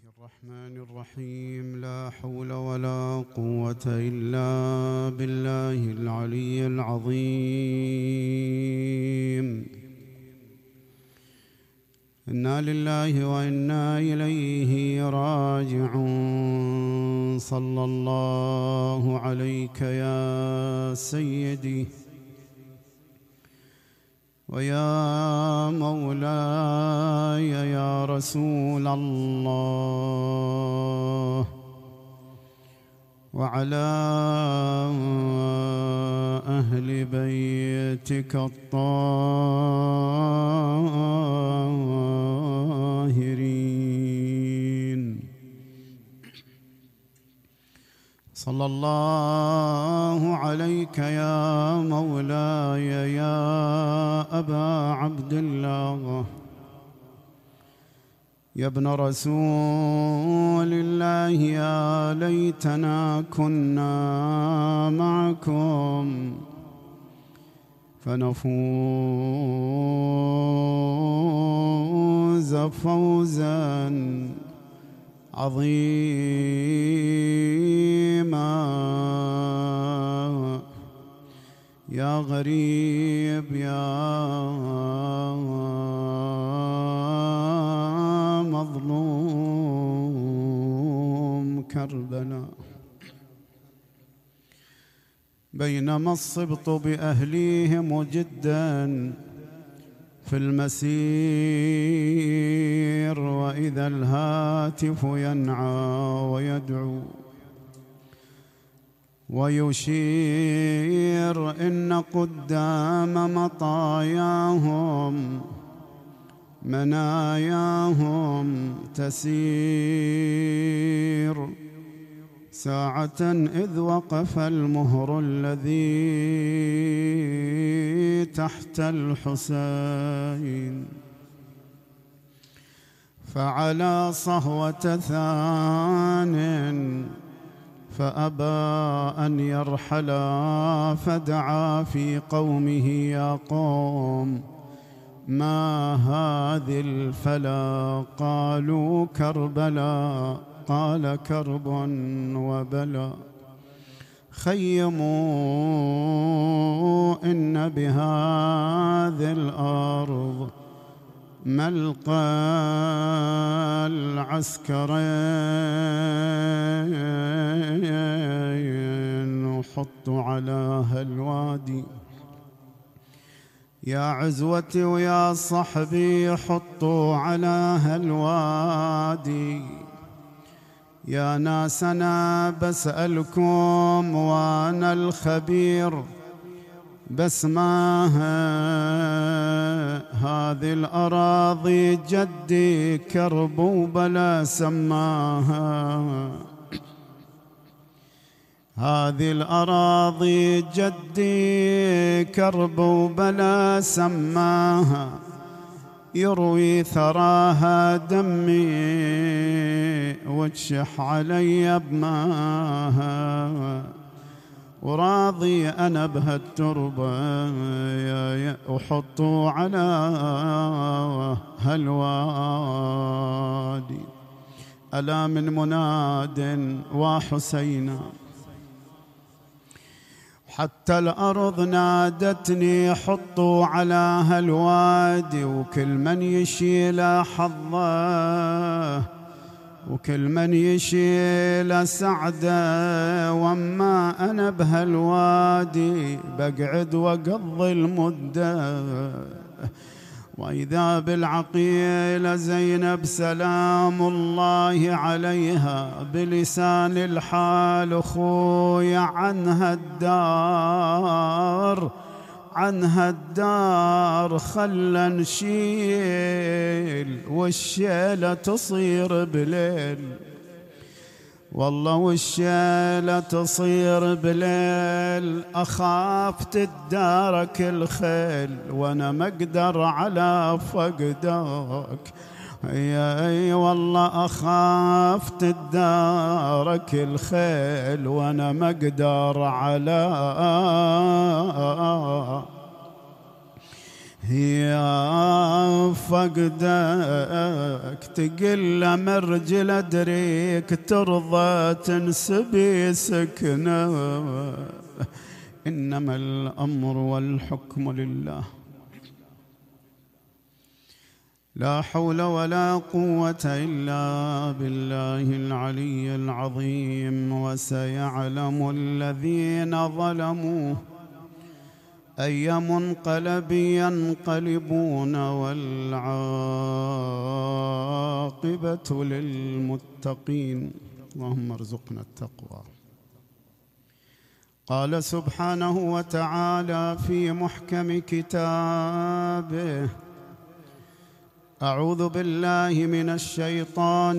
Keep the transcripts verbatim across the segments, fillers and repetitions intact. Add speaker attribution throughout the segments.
Speaker 1: الرحمن الرحيم. لا حول ولا قوة إلا بالله العلي العظيم. إنا لله وإنا إليه راجعون. صلى الله عليك يا سيدي ويا مولاي يا رسول الله، وعلى أهل بيتك الطاهرين. صلى الله عليك يا مولاي يا أبا عبد الله، يا ابن رسول الله، يا ليتنا كنا معكم فنفوز فوزا عظيما. يا غريب يا مظلوم كربلاء، بينما الصبط بأهليهم جدا في المسير، وإذا الهاتف ينعى ويدعو ويشير إن قدام مطاياهم مناياهم تسير. ساعة إذ وقف المهر الذي تحت الحسين، فعلى صهوة ثان فأبى أن يرحلا، فدعا في قومه يا قوم ما هذه الفلا؟ قالوا كربلا. قال كرب وبلا، خيموا إن بهذه الأرض ملقى العسكرين، وحطوا على هالوادي يا عزوتي ويا صحبي، حطوا على هالوادي. يا ناس أنا بسألكم وأنا الخبير، بس ما هذه الأراضي جدي كرب وبلا سماها، هذه الأراضي جدي كرب وبلا سماها، يروي ثراها دمي وتشح علي بماها، وراضي أنا بهالتربة وحطوا على هالوادي. ألا من مناد وحسينا، حتى الأرض نادتني حطوا على هالوادي، وكل من يشيل حظه وكل من يشيل سعده، وما أنا بهالوادي بقعد وقضي المدة. وإذا بالعقيلة زينب سلام الله عليها بلسان الحال أخويا عنها الدار عنها الدار خلنا نشيل، والشيلة تصير بليل، والله والشيلة تصير بليل. أخاف تدارك الخيل وأنا ما أقدر على فقدك، يا أي والله أخاف تدارك الخيل وأنا ما أقدر على يا فقدك تقل مرجل أدريك ترضى تنسبي سكنة، إنما الأمر والحكم لله. لا حول ولا قوة إلا بالله العلي العظيم. وسيعلم الذين ظلموا أي منقلب ينقلبون، والعاقبة للمتقين. اللهم ارزقنا التقوى. قال سبحانه وتعالى في محكم كتابه: أعوذ بالله من الشيطان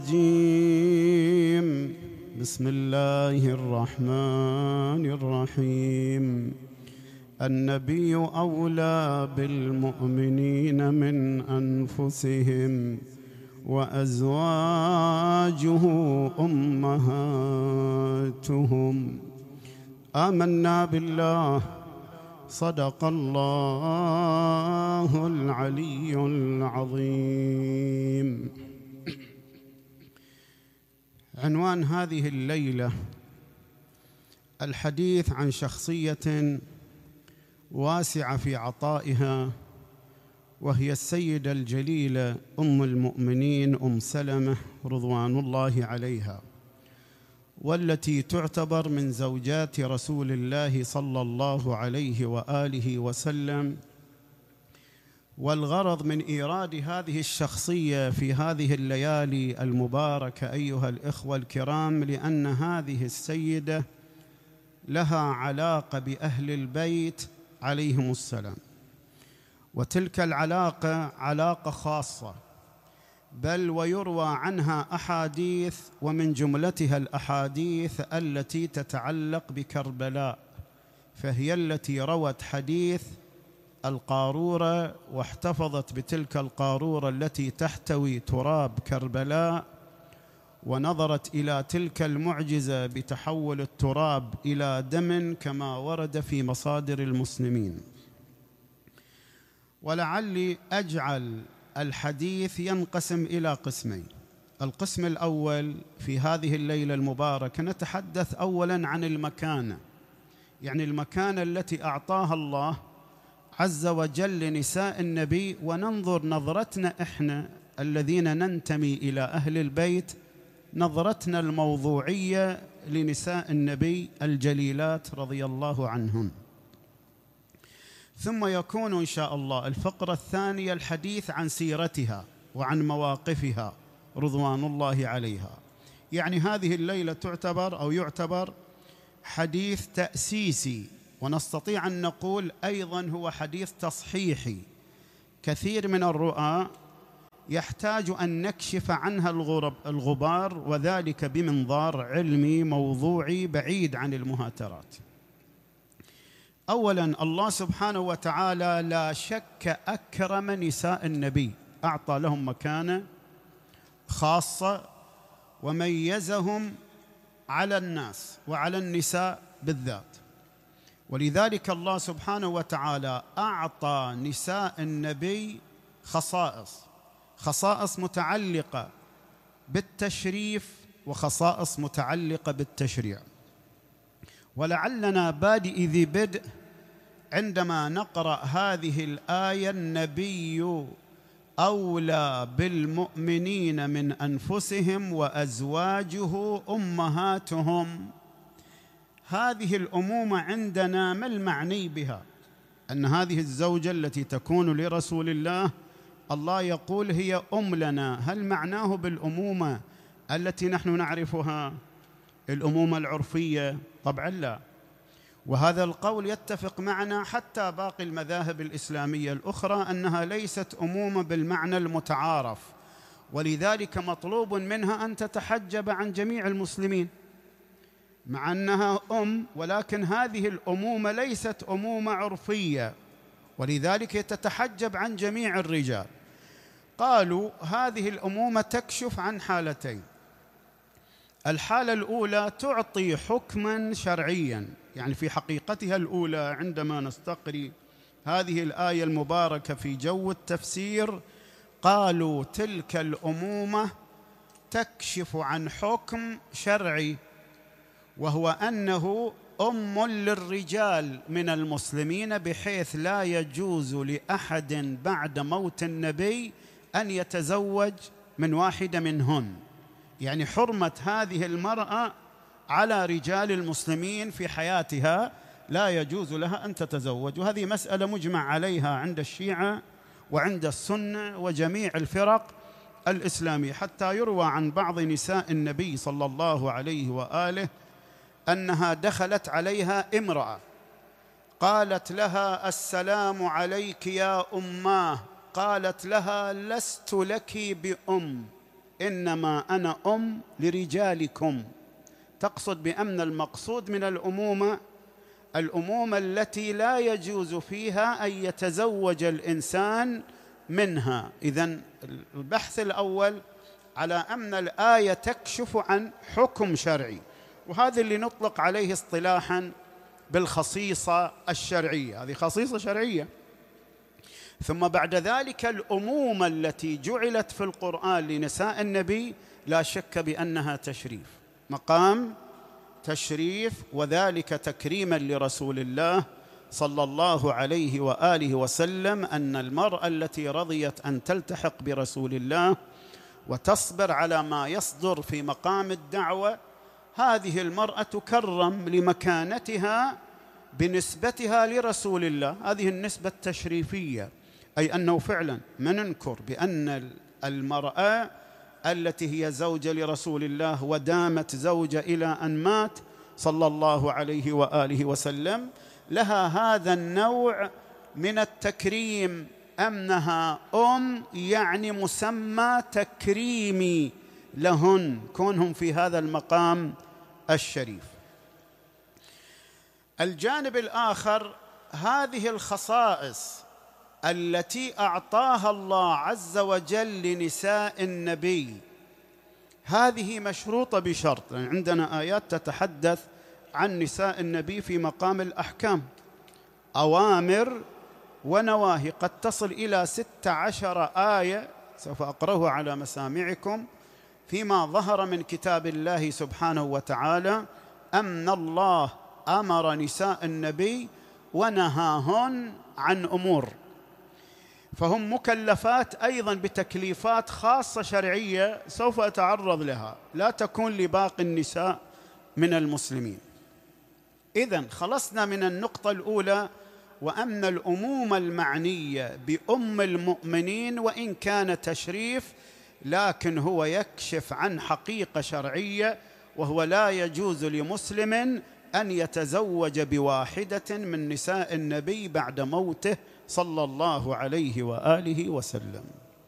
Speaker 1: الرجيم. بسم الله الرحمن الرحيم. النبي أولى بالمؤمنين من أنفسهم وأزواجه أمهاتهم. آمنا بالله. صدق الله العلي العظيم. عنوان هذه الليلة الحديث عن شخصية واسعة في عطائها، وهي السيدة الجليلة أم المؤمنين أم سلمة رضوان الله عليها، والتي تعتبر من زوجات رسول الله صلى الله عليه وآله وسلم. والغرض من إيراد هذه الشخصية في هذه الليالي المباركة أيها الإخوة الكرام، لأن هذه السيدة لها علاقة بأهل البيت عليهم السلام، وتلك العلاقة علاقة خاصة، بل ويروى عنها أحاديث، ومن جملتها الأحاديث التي تتعلق بكربلاء، فهي التي روت حديث القارورة واحتفظت بتلك القارورة التي تحتوي تراب كربلاء، ونظرت إلى تلك المعجزة بتحول التراب إلى دم كما ورد في مصادر المسلمين. ولعلي أجعل الحديث ينقسم إلى قسمين. القسم الأول في هذه الليلة المباركة نتحدث أولاً عن المكانة، يعني المكانة التي أعطاها الله عز وجل لنساء النبي، وننظر نظرتنا إحنا الذين ننتمي إلى أهل البيت، نظرتنا الموضوعية لنساء النبي الجليلات رضي الله عنهن. ثم يكون إن شاء الله الفقرة الثانية الحديث عن سيرتها وعن مواقفها رضوان الله عليها. يعني هذه الليلة تعتبر أو يعتبر حديث تأسيسي، ونستطيع أن نقول أيضاً هو حديث تصحيحي. كثير من الرؤى يحتاج أن نكشف عنها الغبار، وذلك بمنظار علمي موضوعي بعيد عن المهاترات. أولاً الله سبحانه وتعالى لا شك أكرم نساء النبي، أعطى لهم مكانة خاصة وميزهم على الناس وعلى النساء بالذات. ولذلك الله سبحانه وتعالى أعطى نساء النبي خصائص خصائص متعلقة بالتشريف وخصائص متعلقة بالتشريع. ولعلنا بادئ ذي بدء عندما نقرأ هذه الآية: النبي أولى بالمؤمنين من أنفسهم وأزواجه أمهاتهم. هذه الأمومة عندنا ما المعني بها؟ أن هذه الزوجة التي تكون لرسول الله الله يقول هي أم لنا. هل معناه بالأمومة التي نحن نعرفها الأمومة العرفية؟ طبعا لا. وهذا القول يتفق معنا حتى باقي المذاهب الإسلامية الأخرى أنها ليست أمومة بالمعنى المتعارف، ولذلك مطلوب منها أن تتحجب عن جميع المسلمين مع أنها أم، ولكن هذه الأمومة ليست أمومة عرفية، ولذلك تتحجب عن جميع الرجال. قالوا هذه الأمومة تكشف عن حالتين. الحالة الأولى تعطي حكماً شرعياً، يعني في حقيقتها الأولى عندما نستقري هذه الآية المباركة في جو التفسير قالوا تلك الأمومة تكشف عن حكم شرعي، وهو أنه أم للرجال من المسلمين، بحيث لا يجوز لأحد بعد موت النبي أن يتزوج من واحدة منهن. يعني حرمة هذه المرأة على رجال المسلمين في حياتها، لا يجوز لها أن تتزوج. وهذه مسألة مجمع عليها عند الشيعة وعند السنة وجميع الفرق الإسلامية، حتى يروى عن بعض نساء النبي صلى الله عليه وآله أنها دخلت عليها امرأة قالت لها: السلام عليك يا أماه. قالت لها: لست لك بأم، إنما أنا أم لرجالكم. تقصد بأن المقصود من الأمومة الأمومة التي لا يجوز فيها أن يتزوج الإنسان منها. إذن البحث الأول على أن الآية تكشف عن حكم شرعي، وهذا اللي نطلق عليه اصطلاحاً بالخصيصة الشرعية. هذه خصيصة شرعية. ثم بعد ذلك الأمومة التي جعلت في القرآن لنساء النبي لا شك بأنها تشريف، مقام تشريف، وذلك تكريماً لرسول الله صلى الله عليه وآله وسلم، أن المرأة التي رضيت أن تلتحق برسول الله وتصبر على ما يصدر في مقام الدعوة، هذه المرأة تكرم لمكانتها بنسبتها لرسول الله. هذه النسبة التشريفية، أي أنه فعلا ما ننكر بأن المرأة التي هي زوجة لرسول الله ودامت زوجة إلى أن مات صلى الله عليه وآله وسلم، لها هذا النوع من التكريم، أنها أم، يعني مسمى تكريمي لهن كونهم في هذا المقام الشريف. الجانب الآخر، هذه الخصائص التي أعطاها الله عز وجل لنساء النبي، هذه مشروطة بشرط. يعني عندنا آيات تتحدث عن نساء النبي في مقام الأحكام، أوامر ونواهي، قد تصل إلى ست عشر آية، سوف أقرأها على مسامعكم، فيما ظهر من كتاب الله سبحانه وتعالى أن الله أمر نساء النبي ونهاهن عن أمور، فهم مكلفات أيضا بتكليفات خاصة شرعية سوف أتعرض لها، لا تكون لباقي النساء من المسلمين. إذن خلصنا من النقطة الأولى، وأن الأمومة المعنية بأم المؤمنين وإن كان تشريف، لكن هو يكشف عن حقيقة شرعية، وهو لا يجوز لمسلم أن يتزوج بواحدة من نساء النبي بعد موته صلى الله عليه وآله وسلم.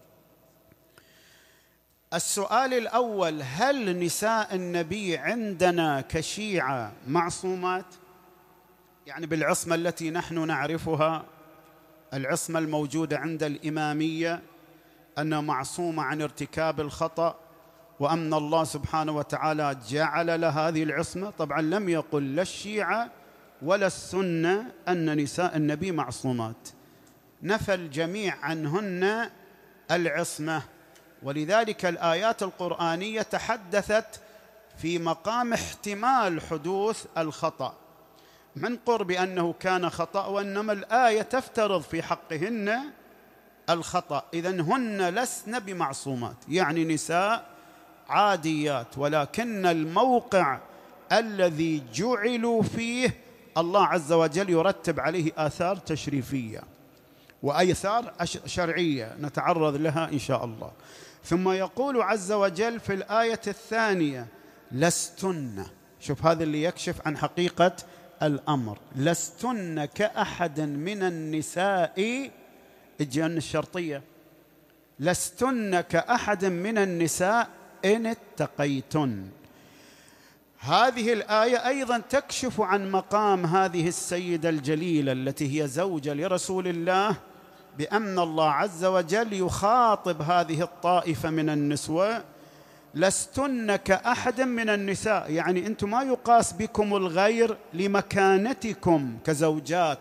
Speaker 1: السؤال الأول: هل نساء النبي عندنا كشيعة معصومات؟ يعني بالعصمة التي نحن نعرفها، العصمة الموجودة عند الإمامية، أنها معصومة عن ارتكاب الخطأ، وأن الله سبحانه وتعالى جعل لها هذه العصمة. طبعا لم يقل لا الشيعة ولا السنة أن نساء النبي معصومات، نفى الجميع عنهن العصمة. ولذلك الآيات القرآنية تحدثت في مقام احتمال حدوث الخطأ، من قرب أنه كان خطأ، وإنما الآية تفترض في حقهن الخطأ. إذن هن لسن بمعصومات، يعني نساء عاديات، ولكن الموقع الذي جعلوا فيه الله عز وجل يرتب عليه آثار تشريفية وآثار شرعية نتعرض لها إن شاء الله. ثم يقول عز وجل في الآية الثانية: لستن. شوف هذا اللي يكشف عن حقيقة الأمر، لستن كأحد من النساء، الجن الشرطية، لستن كأحد من النساء إن اتقيتن. هذه الآية أيضا تكشف عن مقام هذه السيدة الجليلة التي هي زوجة لرسول الله، بأن الله عز وجل يخاطب هذه الطائفة من النسوة: لستن كأحد من النساء، يعني أنتم ما يقاس بكم الغير لمكانتكم كزوجات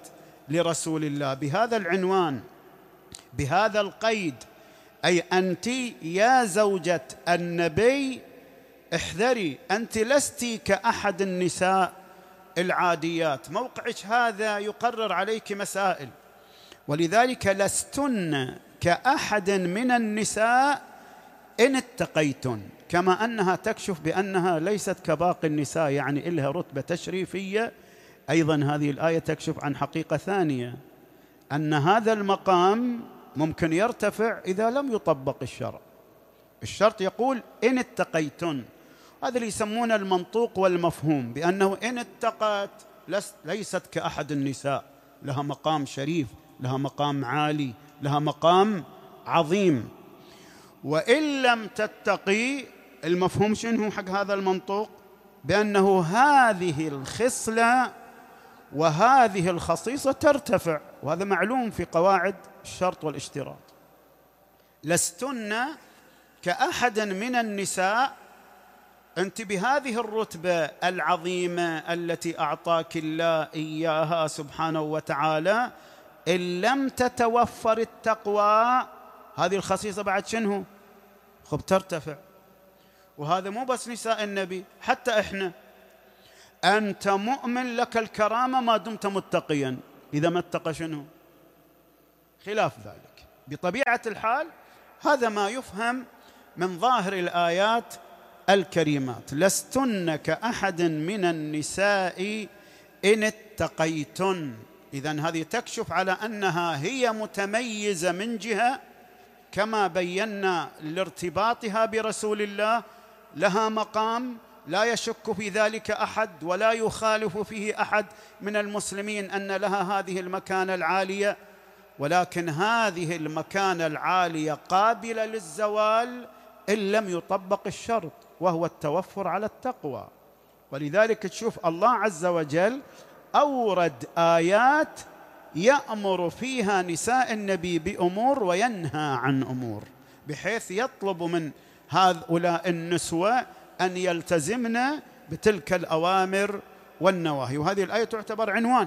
Speaker 1: لرسول الله بهذا العنوان، بهذا القيد، أي أنت يا زوجة النبي احذري، أنت لست كأحد النساء العاديات، موقعك هذا يقرر عليك مسائل، ولذلك لستن كأحد من النساء إن اتقيتن، كما أنها تكشف بأنها ليست كباقي النساء، يعني إلها رتبة تشريفية. أيضا هذه الآية تكشف عن حقيقة ثانية، أن هذا المقام ممكن يرتفع إذا لم يطبق الشرع. الشرط يقول إن اتقيتن، هذا اللي يسمونه المنطوق والمفهوم، بأنه إن اتقت ليست كأحد النساء، لها مقام شريف، لها مقام عالي، لها مقام عظيم. وإن لم تتقي، المفهوم شنو حق هذا المنطوق؟ بأنه هذه الخصلة وهذه الخصيصة ترتفع، وهذا معلوم في قواعد الشرط والاشتراط. لستن كأحد من النساء، أنت بهذه الرتبة العظيمة التي أعطاك الله إياها سبحانه وتعالى، إن لم تتوفر التقوى، هذه الخصيصة بعد شنو؟ خب ترتفع. وهذا مو بس نساء النبي، حتى إحنا، أنت مؤمن لك الكرامة ما دمت متقيا، إذا ما اتقى شنو؟ خلاف ذلك. بطبيعة الحال هذا ما يفهم من ظاهر الآيات الكريمات. لستن كأحد من النساء إن اتقيتن، إذن هذه تكشف على أنها هي متميزة من جهة، كما بينا لارتباطها برسول الله، لها مقام لا يشك في ذلك أحد ولا يخالف فيه أحد من المسلمين أن لها هذه المكانة العالية، ولكن هذه المكانة العالية قابلة للزوال إن لم يطبق الشرط، وهو التوفر على التقوى. ولذلك تشوف الله عز وجل أورد آيات يأمر فيها نساء النبي بأمور وينهى عن أمور، بحيث يطلب من هؤلاء النسوة أن يلتزمن بتلك الأوامر والنواهي. وهذه الآية تعتبر عنوان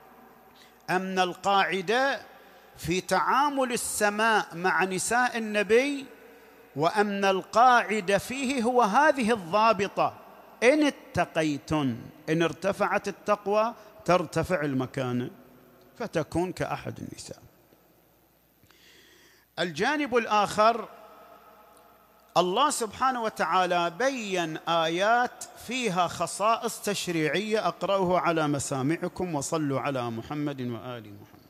Speaker 1: أن القاعدة في تعامل السماء مع نساء النبي، وأن القاعدة فيه هو هذه الضابطة: إن اتقيتن، إن ارتفعت التقوى ترتفع المكانة فتكون كأحد النساء. الجانب الآخر، الله سبحانه وتعالى بين آيات فيها خصائص تشريعية، أقرأه على مسامعكم وصلوا على محمد وآل محمد.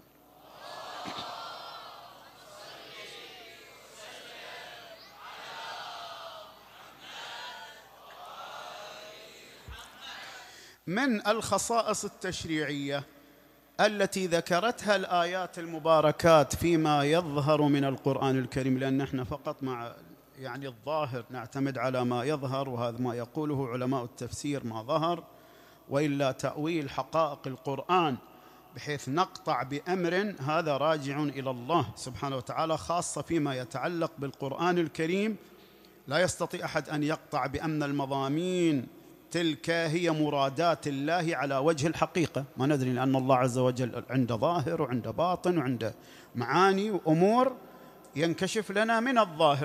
Speaker 1: من الخصائص التشريعية التي ذكرتها الآيات المباركات فيما يظهر من القرآن الكريم، لأن احنا فقط مع يعني الظاهر نعتمد على ما يظهر، وهذا ما يقوله علماء التفسير ما ظهر، وإلا تأويل حقائق القرآن بحيث نقطع بأمر، هذا راجع إلى الله سبحانه وتعالى، خاصة فيما يتعلق بالقرآن الكريم. لا يستطيع أحد أن يقطع بأن المضامين تلك هي مرادات الله على وجه الحقيقة، ما ندري، لأن الله عز وجل عنده ظاهر وعنده باطن وعنده معاني وأمور ينكشف لنا من الظاهر.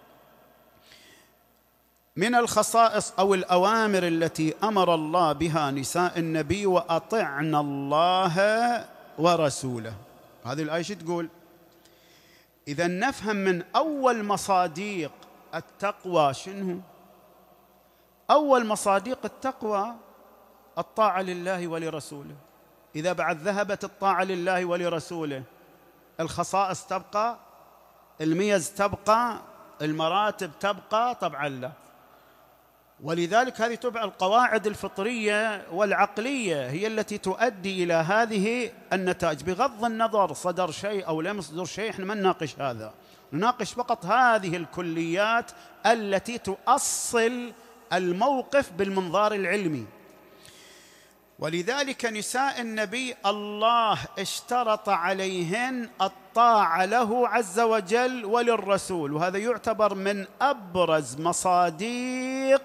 Speaker 1: من الخصائص أو الأوامر التي أمر الله بها نساء النبي: وأطعنا الله ورسوله. هذه الآية شو تقول؟ إذا نفهم من أول مصاديق التقوى شنو؟ أول مصاديق التقوى الطاعة لله ولرسوله. إذا بعد ذهبت الطاعة لله ولرسوله، الخصائص تبقى، الميز تبقى، المراتب تبقى؟ طبعا لا. ولذلك هذه تبع القواعد الفطرية والعقلية هي التي تؤدي إلى هذه النتائج، بغض النظر صدر شيء أو لم يصدر شيء، احنا ما نناقش هذا، نناقش فقط هذه الكليات التي تؤصل الموقف بالمنظار العلمي. ولذلك نساء النبي الله اشترط عليهن الطاعة له عز وجل وللرسول، وهذا يعتبر من أبرز مصاديق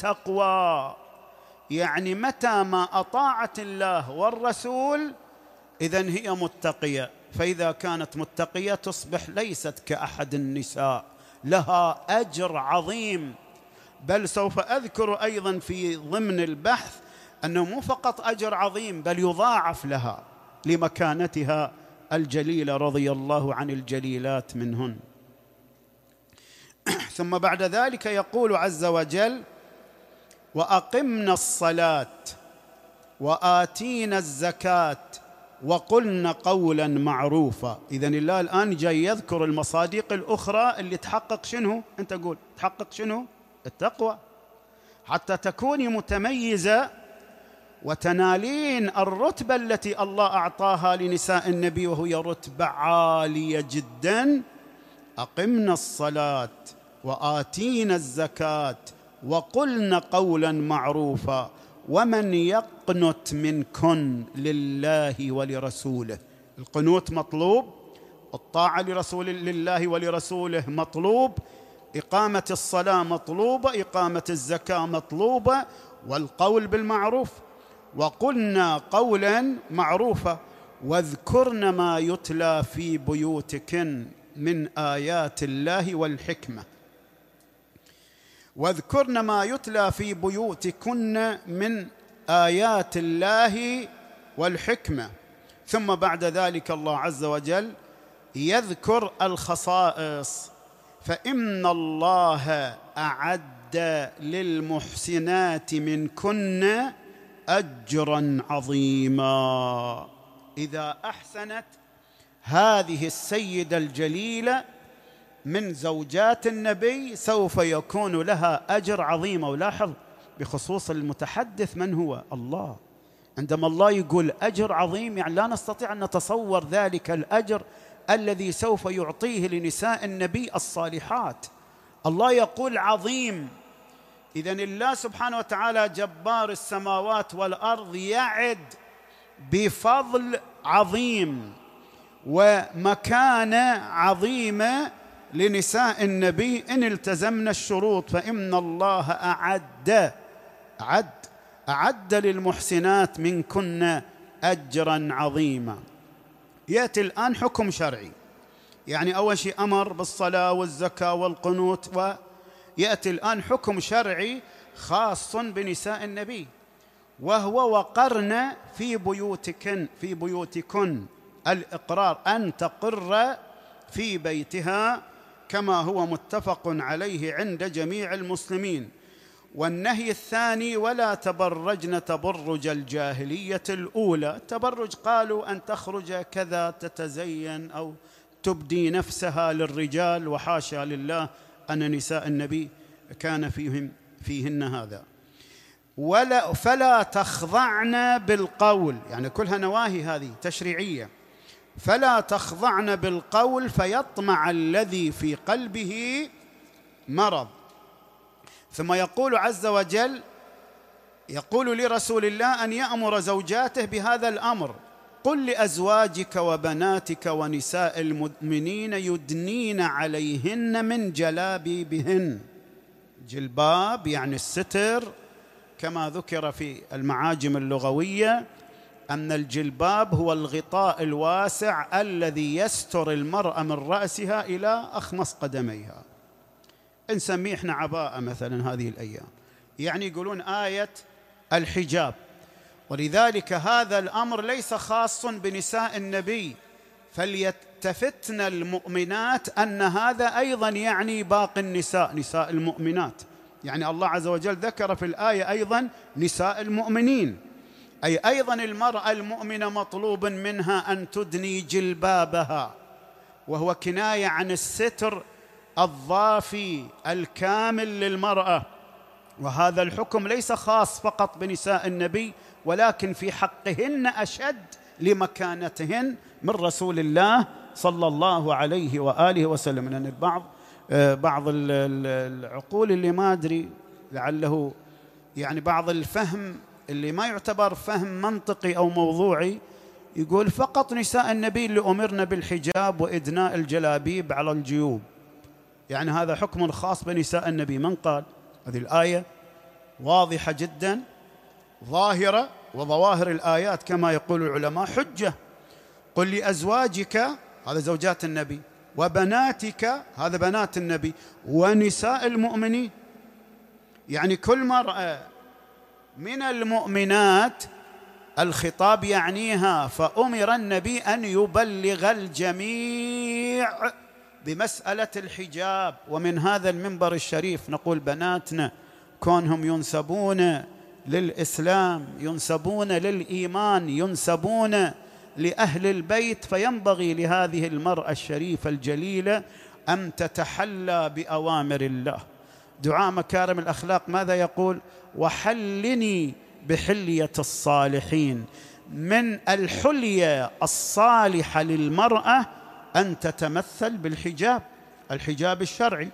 Speaker 1: التقوى. يعني متى ما أطاعت الله والرسول إذن هي متقية، فإذا كانت متقية تصبح ليست كأحد النساء، لها أجر عظيم. بل سوف أذكر أيضا في ضمن البحث أنه مو فقط أجر عظيم بل يضاعف لها لمكانتها الجليلة رضي الله عن الجليلات منهن. ثم بعد ذلك يقول عز وجل: وأقمنا الصلاة وآتينا الزكاة وقلنا قولا معروفا. إذن الله الآن جاي يذكر المصادق الأخرى اللي تحقق شنو؟ أنت قول تحقق شنو؟ التقوى، حتى تكوني متميزة وتنالين الرتبة التي الله أعطاها لنساء النبي، وهي رتبة عالية جدا. أقمنا الصلاة وآتينا الزكاة وقلنا قولا معروفا ومن يقنت منكن لله ولرسوله. القنوت مطلوب، الطاعة لرسول لله ولرسوله مطلوب، إقامة الصلاة مطلوبة، إقامة الزكاة مطلوبة، والقول بالمعروف. وقلنا قولا معروفا واذكرن ما يتلى في بيوتكن من آيات الله والحكمة. واذكرن ما يتلى في بيوتكن من آيات الله والحكمة. ثم بعد ذلك الله عز وجل يذكر الخصائص: فإن الله أعد للمحسنات منكن أجرا عظيما. إذا أحسنت هذه السيدة الجليلة من زوجات النبي سوف يكون لها أجر عظيم. ولاحظ بخصوص المتحدث من هو؟ الله. عندما الله يقول أجر عظيم يعني لا نستطيع أن نتصور ذلك الأجر الذي سوف يعطيه لنساء النبي الصالحات. الله يقول عظيم. إذن الله سبحانه وتعالى جبار السماوات والأرض يعد بفضل عظيم ومكانة عظيمة لنساء النبي إن التزمنا الشروط. فإن الله أعد أعد أعد للمحسنات منكن أجرا عظيما. يأتي الآن حكم شرعي، يعني أول شيء أمر بالصلاة والزكاة والقنوت، ويأتي الآن حكم شرعي خاص بنساء النبي، وهو وقرن في بيوتكن في بيوتكن الإقرار، أن تقر في بيتها كما هو متفق عليه عند جميع المسلمين. والنهي الثاني: ولا تبرجن تبرج الجاهلية الأولى. تبرج قالوا أن تخرج كذا تتزين أو تبدي نفسها للرجال، وحاشا لله أن نساء النبي كان فيهم فيهن هذا. ولا فلا تخضعن بالقول، يعني كلها نواهي هذه تشريعية. فلا تخضعن بالقول فيطمع الذي في قلبه مرض. ثم يقول عز وجل، يقول لرسول الله أن يأمر زوجاته بهذا الأمر: قل لأزواجك وبناتك ونساء المؤمنين يدنين عليهن من جلابيبهن. جلباب يعني الستر، كما ذكر في المعاجم اللغوية أن الجلباب هو الغطاء الواسع الذي يستر المرأة من رأسها إلى أخمص قدميها. نسميه إحنا عباءة مثلا هذه الأيام، يعني يقولون آية الحجاب. ولذلك هذا الأمر ليس خاص بنساء النبي، فليتفتن المؤمنات أن هذا أيضا يعني باقي النساء، نساء المؤمنات. يعني الله عز وجل ذكر في الآية أيضا نساء المؤمنين، أي أيضا المرأة المؤمنة مطلوب منها أن تدني جلبابها، وهو كناية عن الستر الضافي الكامل للمرأة. وهذا الحكم ليس خاص فقط بنساء النبي، ولكن في حقهن أشد لمكانتهن من رسول الله صلى الله عليه وآله وسلم. لأن البعض بعض العقول اللي ما أدري لعله يعني بعض الفهم اللي ما يعتبر فهم منطقي أو موضوعي يقول فقط نساء النبي اللي أمرنا بالحجاب وإدناء الجلابيب على الجيوب، يعني هذا حكم خاص بنساء النبي. من قال؟ هذه الآية واضحة جدا ظاهرة، وظواهر الآيات كما يقول العلماء حجة. قل لأزواجك، هذا زوجات النبي، وبناتك، هذا بنات النبي، ونساء المؤمنين. يعني كل مرأة من المؤمنات الخطاب يعنيها، فأمر النبي أن يبلغ الجميع بمسألة الحجاب. ومن هذا المنبر الشريف نقول بناتنا كونهم ينسبون للإسلام، ينسبون للإيمان، ينسبون لأهل البيت، فينبغي لهذه المرأة الشريفة الجليلة أن تتحلى بأوامر الله. دعاء مكارم الأخلاق ماذا يقول؟ وحلني بحلية الصالحين. من الحلية الصالحة للمرأة أن تتمثل بالحجاب، الحجاب الشرعي.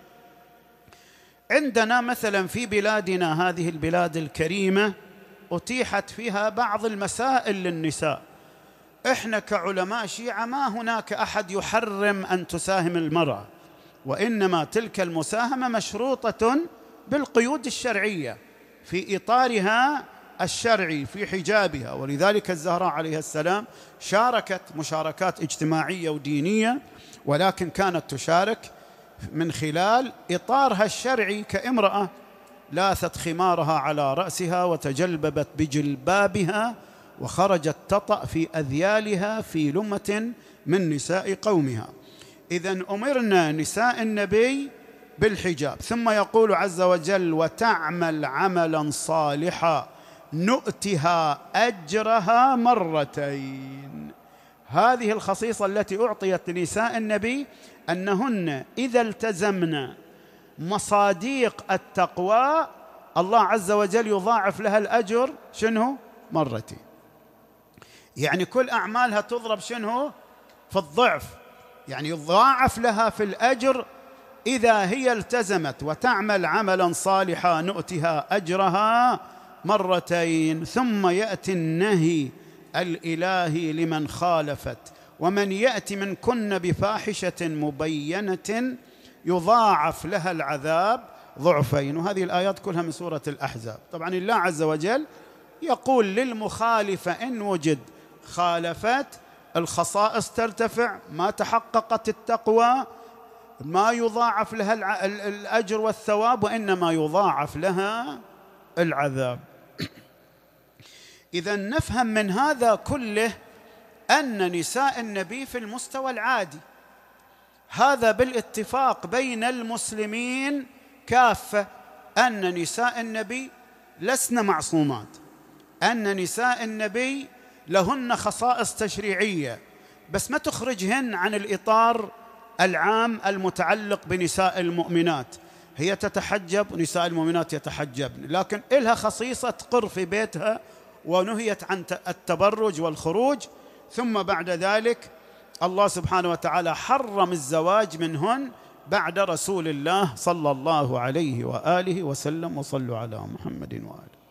Speaker 1: عندنا مثلا في بلادنا هذه البلاد الكريمة أتيحت فيها بعض المسائل للنساء. إحنا كعلماء شيعة ما هناك أحد يحرم أن تساهم المرأة، وإنما تلك المساهمة مشروطة بالقيود الشرعية في إطارها الشرعي في حجابها. ولذلك الزهراء عليه السلام شاركت مشاركات اجتماعية ودينية، ولكن كانت تشارك من خلال إطارها الشرعي كامرأة، لاثت خمارها على رأسها وتجلببت بجلبابها وخرجت تطأ في أذيالها في لمة من نساء قومها. إذن أمرنا نساء النبي بالحجاب. ثم يقول عز وجل وتعمل عملا صالحا نؤتها أجرها مرتين. هذه الخصيصة التي أعطيت لنساء النبي أنهن إذا التزمن مصاديق التقوى الله عز وجل يضاعف لها الأجر شنو؟ مرتين. يعني كل أعمالها تضرب شنو؟ في الضعف، يعني يضاعف لها في الأجر إذا هي التزمت. وتعمل عملا صالحا نؤتها أجرها مرتين. ثم يأتي النهي الإلهي لمن خالفت ومن يأتي منكن بفاحشة مبينة يضاعف لها العذاب ضعفين. وهذه الآيات كلها من سورة الأحزاب. طبعا الله عز وجل يقول للمخالفة إن وجد خالفت الخصائص ترتفع، ما تحققت التقوى، ما يضاعف لها الأجر والثواب، وإنما يضاعف لها العذاب. إذا نفهم من هذا كله أن نساء النبي في المستوى العادي، هذا بالاتفاق بين المسلمين كافة، أن نساء النبي لسن معصومات، أن نساء النبي لهن خصائص تشريعية، بس ما تخرجهن عن الإطار العام المتعلق بنساء المؤمنات. هي تتحجب ونساء المؤمنات يتحجبن، لكن إلها خصيصة تقر في بيتها، ونهيت عن التبرج والخروج. ثم بعد ذلك الله سبحانه وتعالى حرم الزواج منهن بعد رسول الله صلى الله عليه وآله وسلم. وصلوا على محمد وآله.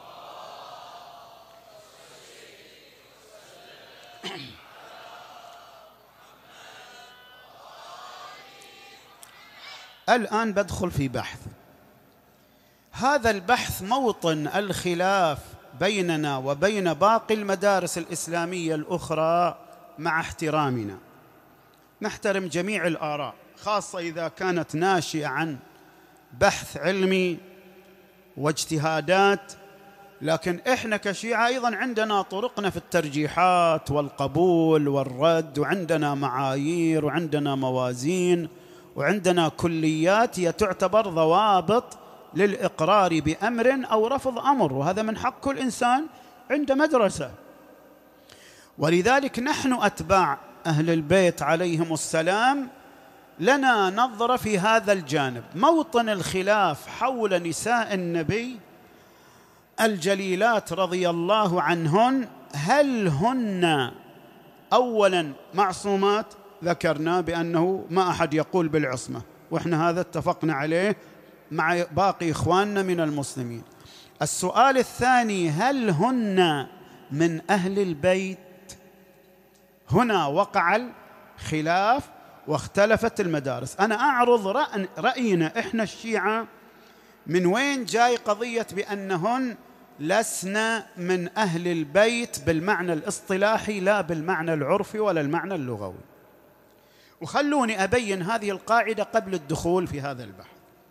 Speaker 1: الآن بدخل في بحث. هذا البحث موطن الخلاف بيننا وبين باقي المدارس الإسلامية الأخرى، مع احترامنا نحترم جميع الآراء، خاصة إذا كانت ناشئة عن بحث علمي واجتهادات. لكن إحنا كشيعة أيضا عندنا طرقنا في الترجيحات والقبول والرد، وعندنا معايير وعندنا موازين وعندنا كليات هي تعتبر ضوابط للإقرار بأمر أو رفض أمر، وهذا من حق كل إنسان عند مدرسة. ولذلك نحن أتباع أهل البيت عليهم السلام لنا نظرة في هذا الجانب. موطن الخلاف حول نساء النبي الجليلات رضي الله عنهن، هل هن أولا معصومات؟ ذكرنا بأنه ما أحد يقول بالعصمة، وإحنا هذا اتفقنا عليه مع باقي إخواننا من المسلمين. السؤال الثاني، هل هن من أهل البيت؟ هنا وقع الخلاف واختلفت المدارس. أنا أعرض رأينا إحنا الشيعة من وين جاي قضية بأنهن لسنا من أهل البيت بالمعنى الاصطلاحي لا بالمعنى العرفي ولا المعنى اللغوي. وخلوني أبين هذه القاعدة قبل الدخول في هذا البحث.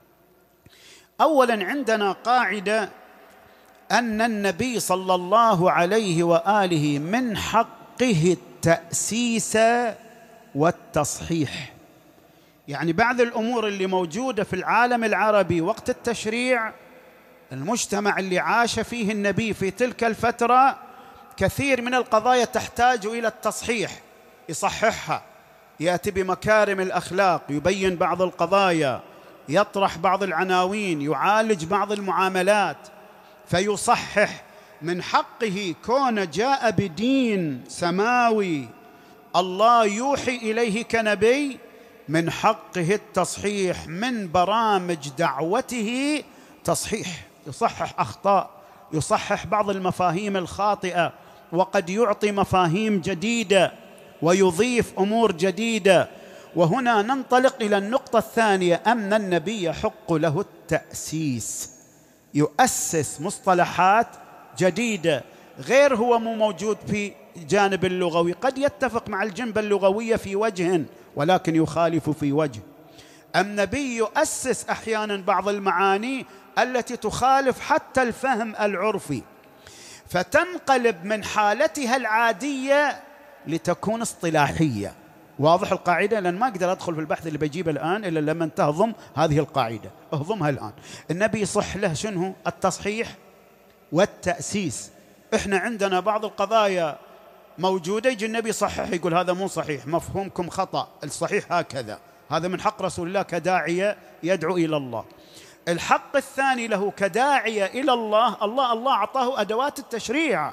Speaker 1: أولاً عندنا قاعدة أن النبي صلى الله عليه وآله من حقه التأسيس والتصحيح. يعني بعض الأمور اللي موجودة في العالم العربي وقت التشريع، المجتمع اللي عاش فيه النبي في تلك الفترة، كثير من القضايا تحتاج إلى التصحيح، يصححها، يأتي بمكارم الأخلاق، يبين بعض القضايا، يطرح بعض العناوين، يعالج بعض المعاملات، فيصحح. من حقه كون جاء بدين سماوي الله يوحي إليه كنبي، من حقه التصحيح، من برامج دعوته تصحيح، يصحح أخطاء، يصحح بعض المفاهيم الخاطئة، وقد يعطي مفاهيم جديدة ويضيف أمور جديدة. وهنا ننطلق إلى النقطة الثانية، أن النبي يحق له التأسيس، يؤسس مصطلحات جديدة غير هو مو موجود في جانب اللغوي، قد يتفق مع الجنبة اللغوية في وجه ولكن يخالف في وجه. النبي يؤسس أحيانا بعض المعاني التي تخالف حتى الفهم العرفي، فتنقلب من حالتها العادية لتكون اصطلاحية. واضح القاعدة؟ لأن ما أقدر أدخل في البحث اللي بجيبه الآن إلا لما تهضم هذه القاعدة. اهضمها الآن. النبي يصح له شنو؟ التصحيح والتأسيس. إحنا عندنا بعض القضايا موجودة، يجي النبي يصحح، يقول هذا مو صحيح، مفهومكم خطأ، الصحيح هكذا. هذا من حق رسول الله كداعية يدعو إلى الله. الحق الثاني له كداعية إلى الله، الله الله أعطاه أدوات التشريع،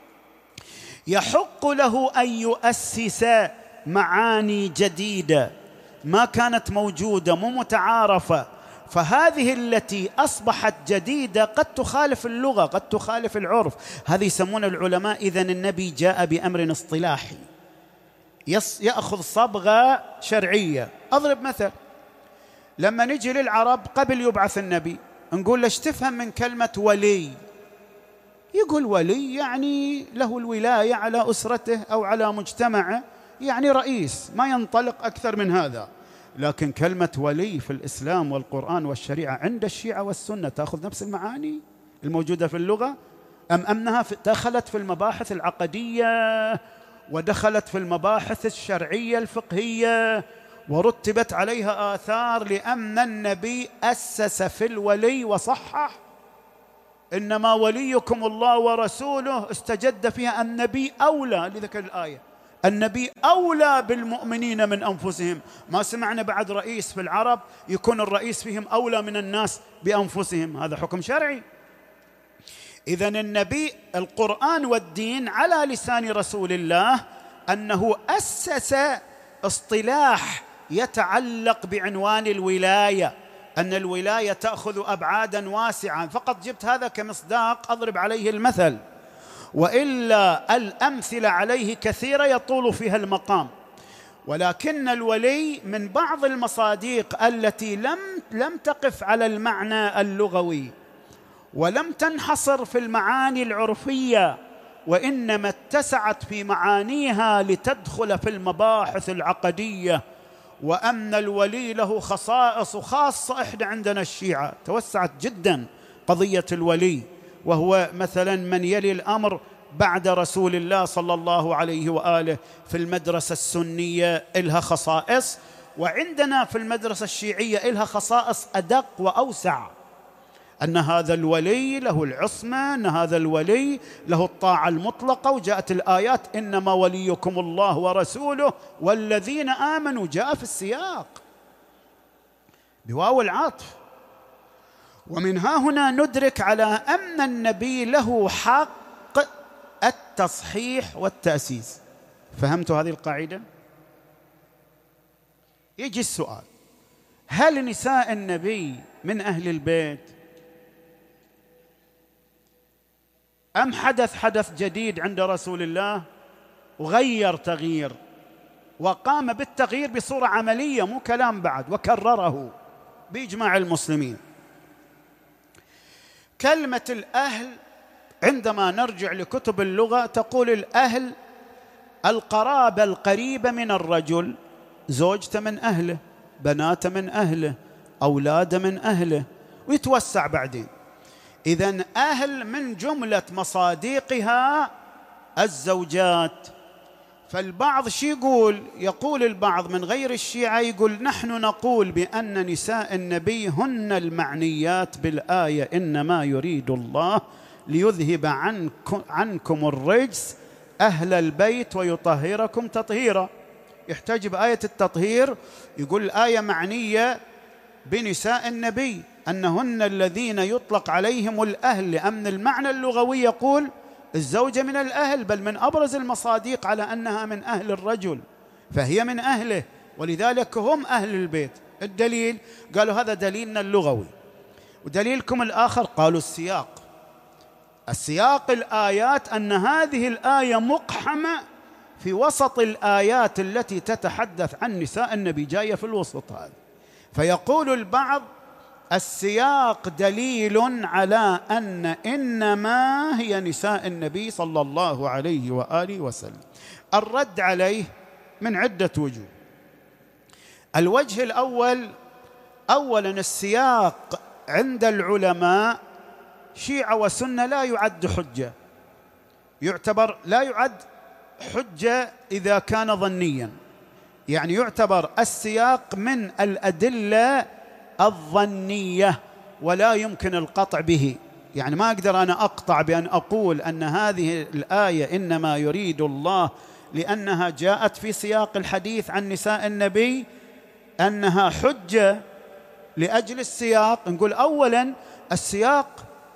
Speaker 1: يحق له أن يؤسس معاني جديدة ما كانت موجودة، مو متعارفة. فهذه التي أصبحت جديدة قد تخالف اللغة، قد تخالف العرف، هذه يسمون العلماء إذن النبي جاء بأمر اصطلاحي يأخذ صبغة شرعية. أضرب مثل، لما نجي للعرب قبل يبعث النبي نقول ليش تفهم من كلمة ولي؟ يقول ولي يعني له الولاية على أسرته أو على مجتمعه، يعني رئيس، ما ينطلق أكثر من هذا. لكن كلمة ولي في الإسلام والقرآن والشريعة عند الشيعة والسنة تأخذ نفس المعاني الموجودة في اللغة، أم أنها دخلت في المباحث العقدية ودخلت في المباحث الشرعية الفقهية ورتبت عليها آثار، لأن النبي أسس في الولي وصحح. إنما وليكم الله ورسوله استجد فيها النبي أولى، لذكر الآية النبي أولى بالمؤمنين من أنفسهم. ما سمعنا بعد رئيس في العرب يكون الرئيس فيهم أولى من الناس بأنفسهم، هذا حكم شرعي. إذن النبي القرآن والدين على لسان رسول الله أنه أسس اصطلاح يتعلق بعنوان الولاية، أن الولاية تأخذ أبعادا واسعة. فقط جبت هذا كمصداق أضرب عليه المثل، وإلا الأمثلة عليه كثيرة يطول فيها المقام. ولكن الولي من بعض المصادق التي لم لم تقف على المعنى اللغوي ولم تنحصر في المعاني العرفية، وإنما اتسعت في معانيها لتدخل في المباحث العقدية. وأن الولي له خصائص خاصة، إحدى عندنا الشيعة توسعت جدا قضية الولي، وهو مثلا من يلي الأمر بعد رسول الله صلى الله عليه وآله. في المدرسة السنية إلها خصائص، وعندنا في المدرسة الشيعية إلها خصائص أدق وأوسع، أن هذا الولي له العصمة، أن هذا الولي له الطاعة المطلقة. وجاءت الآيات إنما وليكم الله ورسوله والذين آمنوا، جاء في السياق بواو العطف. ومن ها هنا ندرك على أن النبي له حق التصحيح والتأسيس. فهمتوا هذه القاعدة؟ يجي السؤال، هل نساء النبي من أهل البيت أم حدث حدث جديد عند رسول الله وغير تغيير وقام بالتغيير بصورة عملية مو كلام بعد، وكرره بإجماع المسلمين؟ كلمة الأهل عندما نرجع لكتب اللغة تقول الأهل القرابة القريبة من الرجل، زوجته من أهله، بناته من أهله، أولاده من أهله، ويتوسع بعدين. إذن أهل من جملة مصاديقها الزوجات. فالبعض شي يقول؟ يقول البعض من غير الشيعة، يقول نحن نقول بأن نساء النبي هن المعنيات بالآية إنما يريد الله ليذهب عنكم, عنكم الرجس أهل البيت ويطهركم تطهيرا. يحتج بآية التطهير، يقول الآية معنية بنساء النبي أنهن الذين يطلق عليهم الأهل، لأن المعنى اللغوي يقول الزوجة من الأهل، بل من أبرز المصاديق على أنها من أهل الرجل، فهي من أهله، ولذلك هم أهل البيت. الدليل قالوا هذا دليلنا اللغوي. ودليلكم الآخر قالوا السياق، السياق الآيات أن هذه الآية مقحمة في وسط الآيات التي تتحدث عن نساء النبي، جاية في الوسط هذا. فيقول البعض السياق دليل على أن إنما هي نساء النبي صلى الله عليه وآله وسلم. الرد عليه من عدة وجوه. الوجه الأول، أولا السياق عند العلماء شيعة وسنة لا يعد حجة، يعتبر لا يعد حجة إذا كان ظنيا، يعني يعتبر السياق من الأدلة الظنية ولا يمكن القطع به. يعني ما أقدر أنا أقطع بأن أقول أن هذه الآية إنما يريد الله لأنها جاءت في سياق الحديث عن نساء النبي أنها حجة لأجل السياق. نقول أولا السياق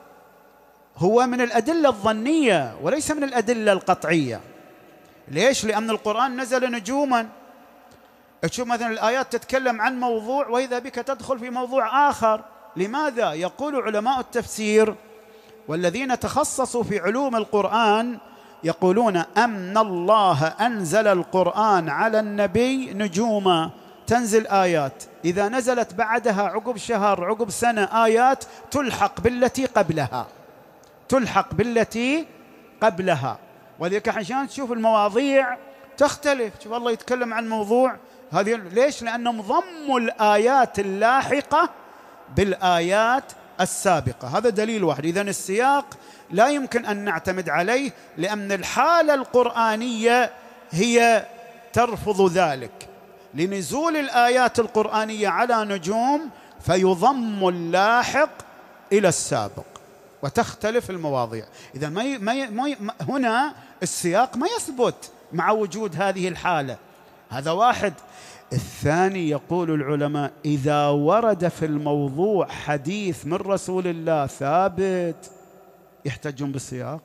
Speaker 1: هو من الأدلة الظنية وليس من الأدلة القطعية. ليش؟ لأن القرآن نزل نجوما. تشوف مثلا الآيات تتكلم عن موضوع وإذا بك تدخل في موضوع آخر. لماذا؟ يقول علماء التفسير والذين تخصصوا في علوم القرآن يقولون أن الله أنزل القرآن على النبي نجوما، تنزل آيات، إذا نزلت بعدها عقب شهر عقب سنة آيات تلحق بالتي قبلها، تلحق بالتي قبلها. ولذلك عشان تشوف المواضيع تختلف، شوف الله يتكلم عن موضوع هذه. ليش؟ لأنهم ضموا الآيات اللاحقة بالآيات السابقة. هذا دليل واحد. إذن السياق لا يمكن أن نعتمد عليه، لأن الحالة القرآنية هي ترفض ذلك، لنزول الآيات القرآنية على نجوم فيضم اللاحق إلى السابق وتختلف المواضيع. إذن ما ي... ما ي... ما ي... هنا السياق ما يثبت مع وجود هذه الحالة. هذا واحد. الثاني يقول العلماء إذا ورد في الموضوع حديث من رسول الله ثابت يحتجون بالسياق.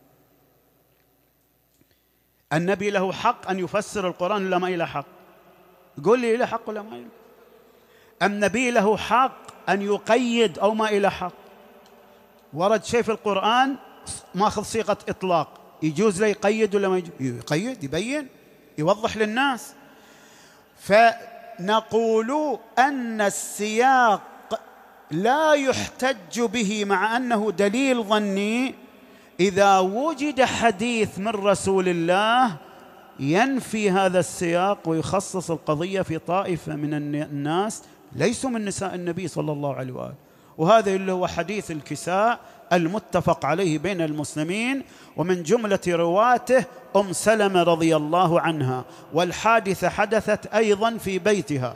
Speaker 1: النبي له حق أن يفسر القرآن ولا ما له حق؟ يقول لي له حق ولا ما له؟ النبي له حق أن يقيد أو ما له حق؟ ورد شيء في القرآن ماخذ صيغة إطلاق، يجوز له يقيد ولا ما يجوز؟ يقيد، يبين، يوضح للناس. فنقول أن السياق لا يحتج به مع أنه دليل ظني إذا وجد حديث من رسول الله ينفي هذا السياق ويخصص القضية في طائفة من الناس ليسوا من نساء النبي صلى الله عليه وآله. وهذا اللي هو حديث الكساء المتفق عليه بين المسلمين، ومن جملة رواته أم سلمة رضي الله عنها، والحادثة حدثت أيضا في بيتها.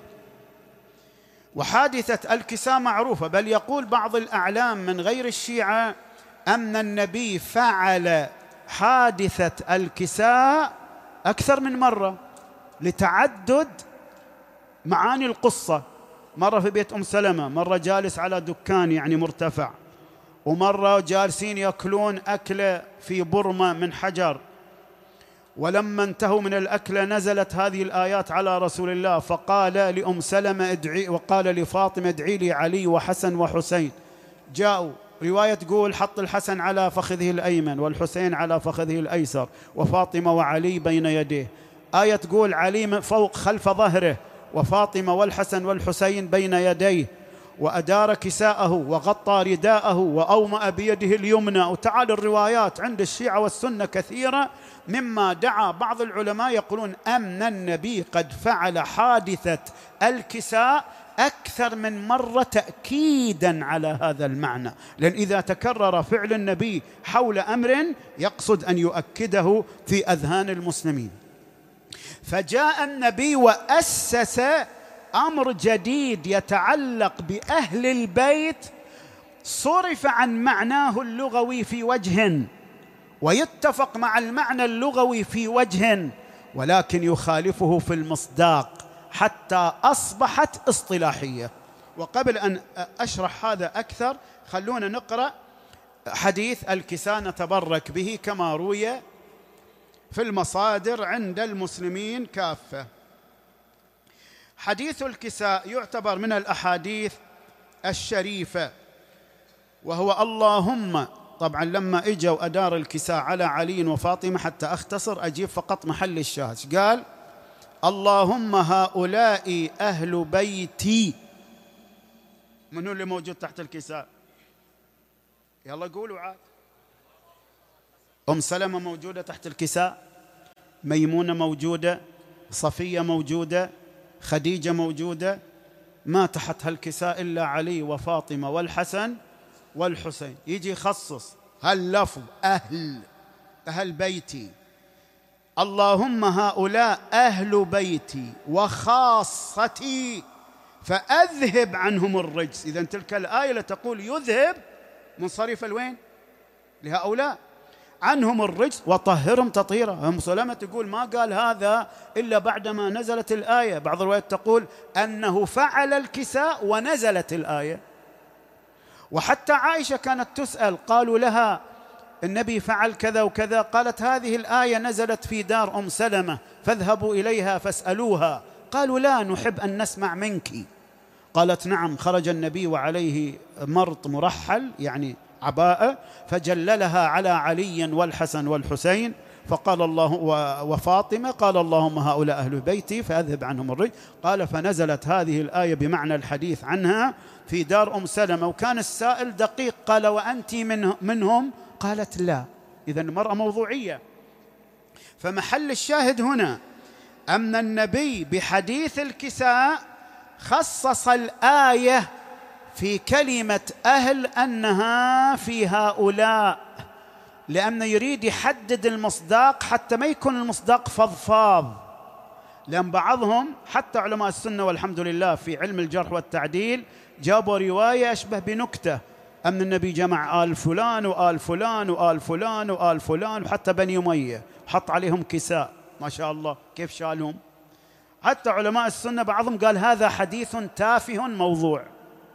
Speaker 1: وحادثة الكساء معروفة، بل يقول بعض الأعلام من غير الشيعة أن النبي فعل حادثة الكساء أكثر من مرة لتعدد معاني القصة. مرة في بيت أم سلمة، مرة جالس على دكان يعني مرتفع، ومرة جالسين يأكلون أكلة في برمة من حجر، ولما انتهوا من الأكلة نزلت هذه الآيات على رسول الله فقال لأم سلمة ادعي، وقال لفاطمة ادعي لي علي وحسن وحسين. جاءوا، رواية تقول حط الحسن على فخذه الأيمن والحسين على فخذه الأيسر وفاطمة وعلي بين يديه. آية تقول علي فوق خلف ظهره وفاطمة والحسن والحسين بين يديه. وأدار كساءه وغطى رداءه وأومأ بيده اليمنى. وتعال الروايات عند الشيعة والسنة كثيرة، مما دعا بعض العلماء يقولون أن النبي قد فعل حادثة الكساء أكثر من مرة تأكيداً على هذا المعنى، لأن إذا تكرر فعل النبي حول أمر يقصد أن يؤكده في أذهان المسلمين. فجاء النبي وأسس أمر جديد يتعلق بأهل البيت، صرف عن معناه اللغوي في وجه ويتفق مع المعنى اللغوي في وجه، ولكن يخالفه في المصداق حتى أصبحت اصطلاحية. وقبل أن أشرح هذا أكثر خلونا نقرأ حديث الكساء نتبرك به كما روي في المصادر عند المسلمين كافة. حديث الكساء يعتبر من الأحاديث الشريفة، وهو اللهم، طبعا لما اجوا أدار الكساء على علي وفاطمة، حتى أختصر أجيب فقط محل الشاهد، قال اللهم هؤلاء أهل بيتي. من هو اللي موجود تحت الكساء؟ يلا قولوا عاد. أم سلمة موجودة تحت الكساء، ميمونة موجودة، صفية موجودة، خديجة موجودة، ما تحت هالكساء إلا علي وفاطمة والحسن والحسين. يجي يخصص هاللفظ أهل أهل بيتي، اللهم هؤلاء أهل بيتي وخاصتي فأذهب عنهم الرجس. إذن تلك الآية تقول يذهب منصرفة لوين؟ لهؤلاء، عنهم الرجس وطهرهم تطهيرا. أم سلمة تقول ما قال هذا إلا بعدما نزلت الآية. بعض الروايات تقول أنه فعل الكساء ونزلت الآية. وحتى عائشة كانت تسأل، قالوا لها النبي فعل كذا وكذا، قالت هذه الآية نزلت في دار أم سلمة فاذهبوا إليها فاسألوها. قالوا لا نحب أن نسمع منك. قالت نعم، خرج النبي وعليه مرط مرحل يعني عباءة، فجللها على علي والحسن والحسين، فقال الله وفاطمة، قال اللهم هؤلاء أهل بيتي فأذهب عنهم الرجس. قال فنزلت هذه الآية بمعنى الحديث عنها في دار أم سلمة. وكان السائل دقيق، قال وأنت منهم؟ قالت لا. إذن المرأة موضوعية. فمحل الشاهد هنا أن النبي بحديث الكساء خصص الآية في كلمة أهل أنها في هؤلاء، لأنه يريد يحدد المصداق حتى ما يكون المصداق فضفاض. لأن بعضهم حتى علماء السنة والحمد لله في علم الجرح والتعديل جابوا رواية أشبه بنكتة، أن النبي جمع آل فلان وآل فلان وآل فلان وآل فلان وحتى بني أمية، حط عليهم كساء، ما شاء الله كيف شالهم. حتى علماء السنة بعضهم قال هذا حديث تافه موضوع.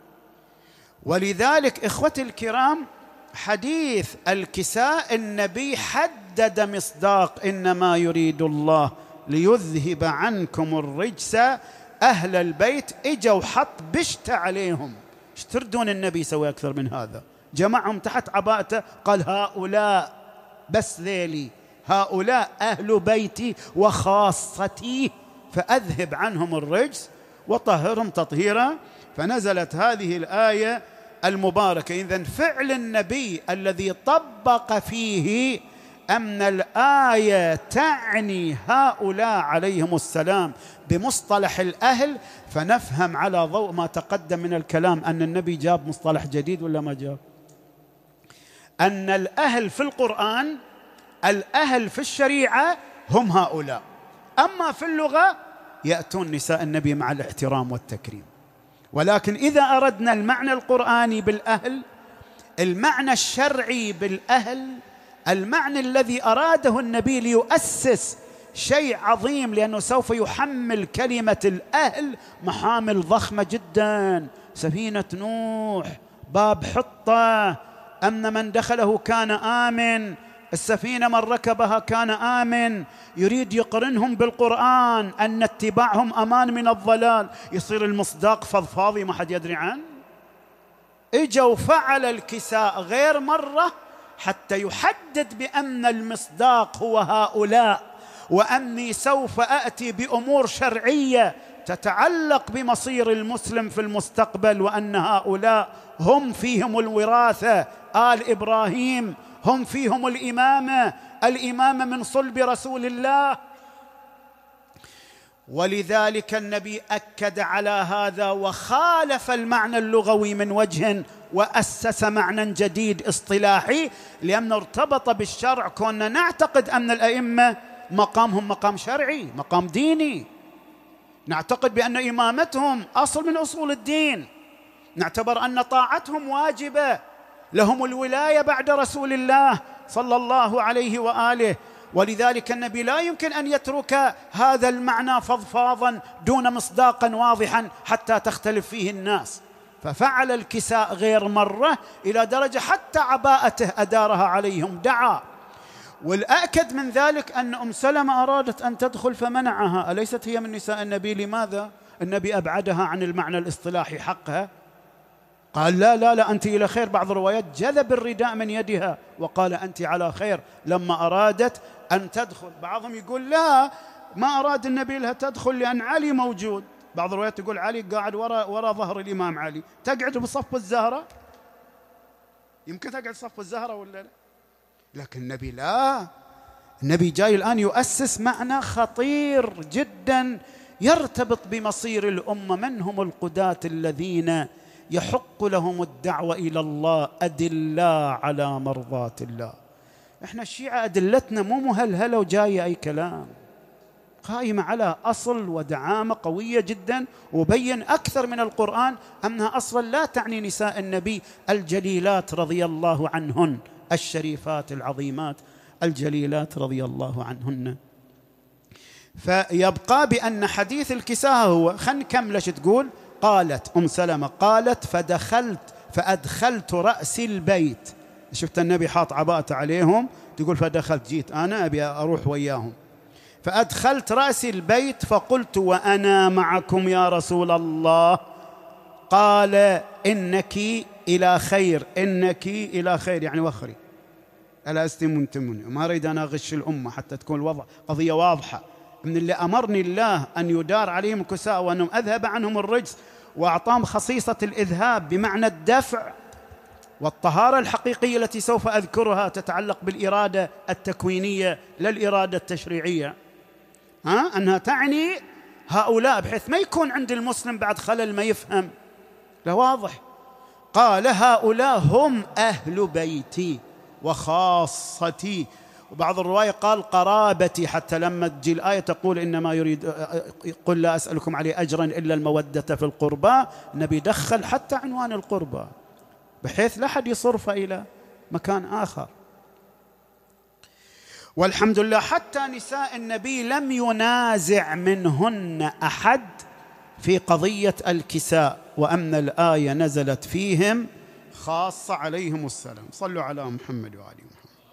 Speaker 1: ولذلك إخوتي الكرام، حديث الكساء النبي حدد مصداق إنما يريد الله ليذهب عنكم الرجس أهل البيت. إجا وحط بشت عليهم. ايش تردون النبي يسوي أكثر من هذا؟ جمعهم تحت عباءته، قال هؤلاء بس ذيلي، هؤلاء أهل بيتي وخاصتي فأذهب عنهم الرجس وطهرهم تطهيرا. فنزلت هذه الآية المباركة. إذن فعل النبي الذي طبق فيه أن الآية تعني هؤلاء عليهم السلام بمصطلح الأهل، فنفهم على ضوء ما تقدم من الكلام أن النبي جاب مصطلح جديد ولا ما جاب؟ أن الأهل في القرآن، الأهل في الشريعة هم هؤلاء، أما في اللغة يأتون نساء النبي مع الاحترام والتكريم. ولكن إذا أردنا المعنى القرآني بالأهل، المعنى الشرعي بالأهل، المعنى الذي أراده النبي ليؤسس شيء عظيم، لأنه سوف يحمل كلمة الأهل محامل ضخمة جدا. سفينة نوح، باب حطة، أن من دخله كان آمن، السفينة من ركبها كان آمن. يريد يقرنهم بالقرآن أن اتباعهم أمان من الضلال، يصير المصداق فضفاضي ما حد يدري عنه. إجوا فعل الكساء غير مرة حتى يحدد بأن المصداق هو هؤلاء، وأني سوف أأتي بأمور شرعية تتعلق بمصير المسلم في المستقبل، وأن هؤلاء هم فيهم الوراثة، آل إبراهيم هم فيهم الإمامة، الإمامة من صلب رسول الله. ولذلك النبي أكد على هذا وخالف المعنى اللغوي من وجه، وأسس معنى جديد اصطلاحي، لأنه ارتبط بالشرع. كنا نعتقد أن الأئمة مقامهم مقام شرعي، مقام ديني، نعتقد بأن إمامتهم أصل من أصول الدين، نعتبر أن طاعتهم واجبة، لهم الولاية بعد رسول الله صلى الله عليه وآله. ولذلك النبي لا يمكن أن يترك هذا المعنى فضفاضا دون مصداقا واضحا حتى تختلف فيه الناس، ففعل الكساء غير مرة، إلى درجة حتى عباءته أدارها عليهم، دعا. والأكد من ذلك أن أم سلمة أرادت أن تدخل فمنعها، أليست هي من نساء النبي؟ لماذا النبي أبعدها عن المعنى الاصطلاحي حقها؟ قال لا لا لا، أنت إلى خير. بعض الروايات جذب الرداء من يدها وقال أنت على خير لما أرادت أن تدخل. بعضهم يقول لا، ما أراد النبي لها تدخل لأن علي موجود. بعض الروايات تقول علي قاعد وراء وراء ظهر الإمام علي، تقعد بصف الزهرة؟ يمكن تقعد صف الزهرة ولا لا؟ لكن النبي لا، النبي جاي الآن يؤسس معنى خطير جدا يرتبط بمصير الأمة. من هم القداة الذين يحق لهم الدعوة إلى الله أدلة على مرضاة الله؟ إحنا الشيعة أدلتنا مو مهلهلة وجاية أي كلام، قائمة على أصل ودعامة قوية جدا، وبين أكثر من القرآن أنها أصلا لا تعني نساء النبي الجليلات رضي الله عنهن، الشريفات العظيمات الجليلات رضي الله عنهن. فيبقى بأن حديث الكساء هو، خلينا نكمل ايش تقول. قالت أم سلمة قالت فدخلت فأدخلت رأسي البيت. شفت النبي حاط عباءته عليهم، تقول فدخلت، جيت أنا أبي أروح وياهم، فأدخلت رأسي البيت فقلت وأنا معكم يا رسول الله. قال إنك إلى خير، إنك إلى خير يعني وخري، ألا أستمن تمني. ما أريد أن أغش الأمة حتى تكون الوضع قضية واضحة. من اللي أمرني الله أن يدار عليهم الكساء وأنهم أذهب عنهم الرجس، وأعطاهم خصيصة الإذهاب بمعنى الدفع، والطهارة الحقيقية التي سوف أذكرها تتعلق بالإرادة التكوينية لا الإرادة التشريعية، ها؟ أنها تعني هؤلاء، بحيث ما يكون عند المسلم بعد خلل ما يفهم. لا واضح. قال هؤلاء هم أهل بيتي وخاصتي، وبعض الرواية قال قرابتي، حتى لما تجي الآية تقول إنما يريد قل لا أسألكم عليه أجرا إلا المودة في القربى، النبي دخل حتى عنوان القربى بحيث لا أحد يصرف إلى مكان آخر. والحمد لله حتى نساء النبي لم ينازع منهن أحد في قضية الكساء، وأن الآية نزلت فيهم خاصة عليهم السلام. صلوا على محمد وآل محمد.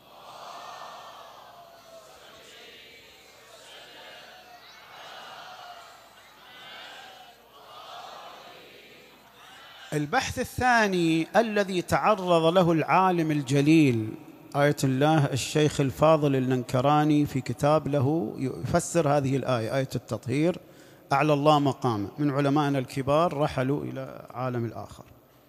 Speaker 1: البحث الثاني الذي تعرض له العالم الجليل آية الله الشيخ الفاضل الننكراني في كتاب له يفسر هذه الآية، آية التطهير، أعلى الله مقامه، من علمائنا الكبار رحلوا إلى عالم الآخر.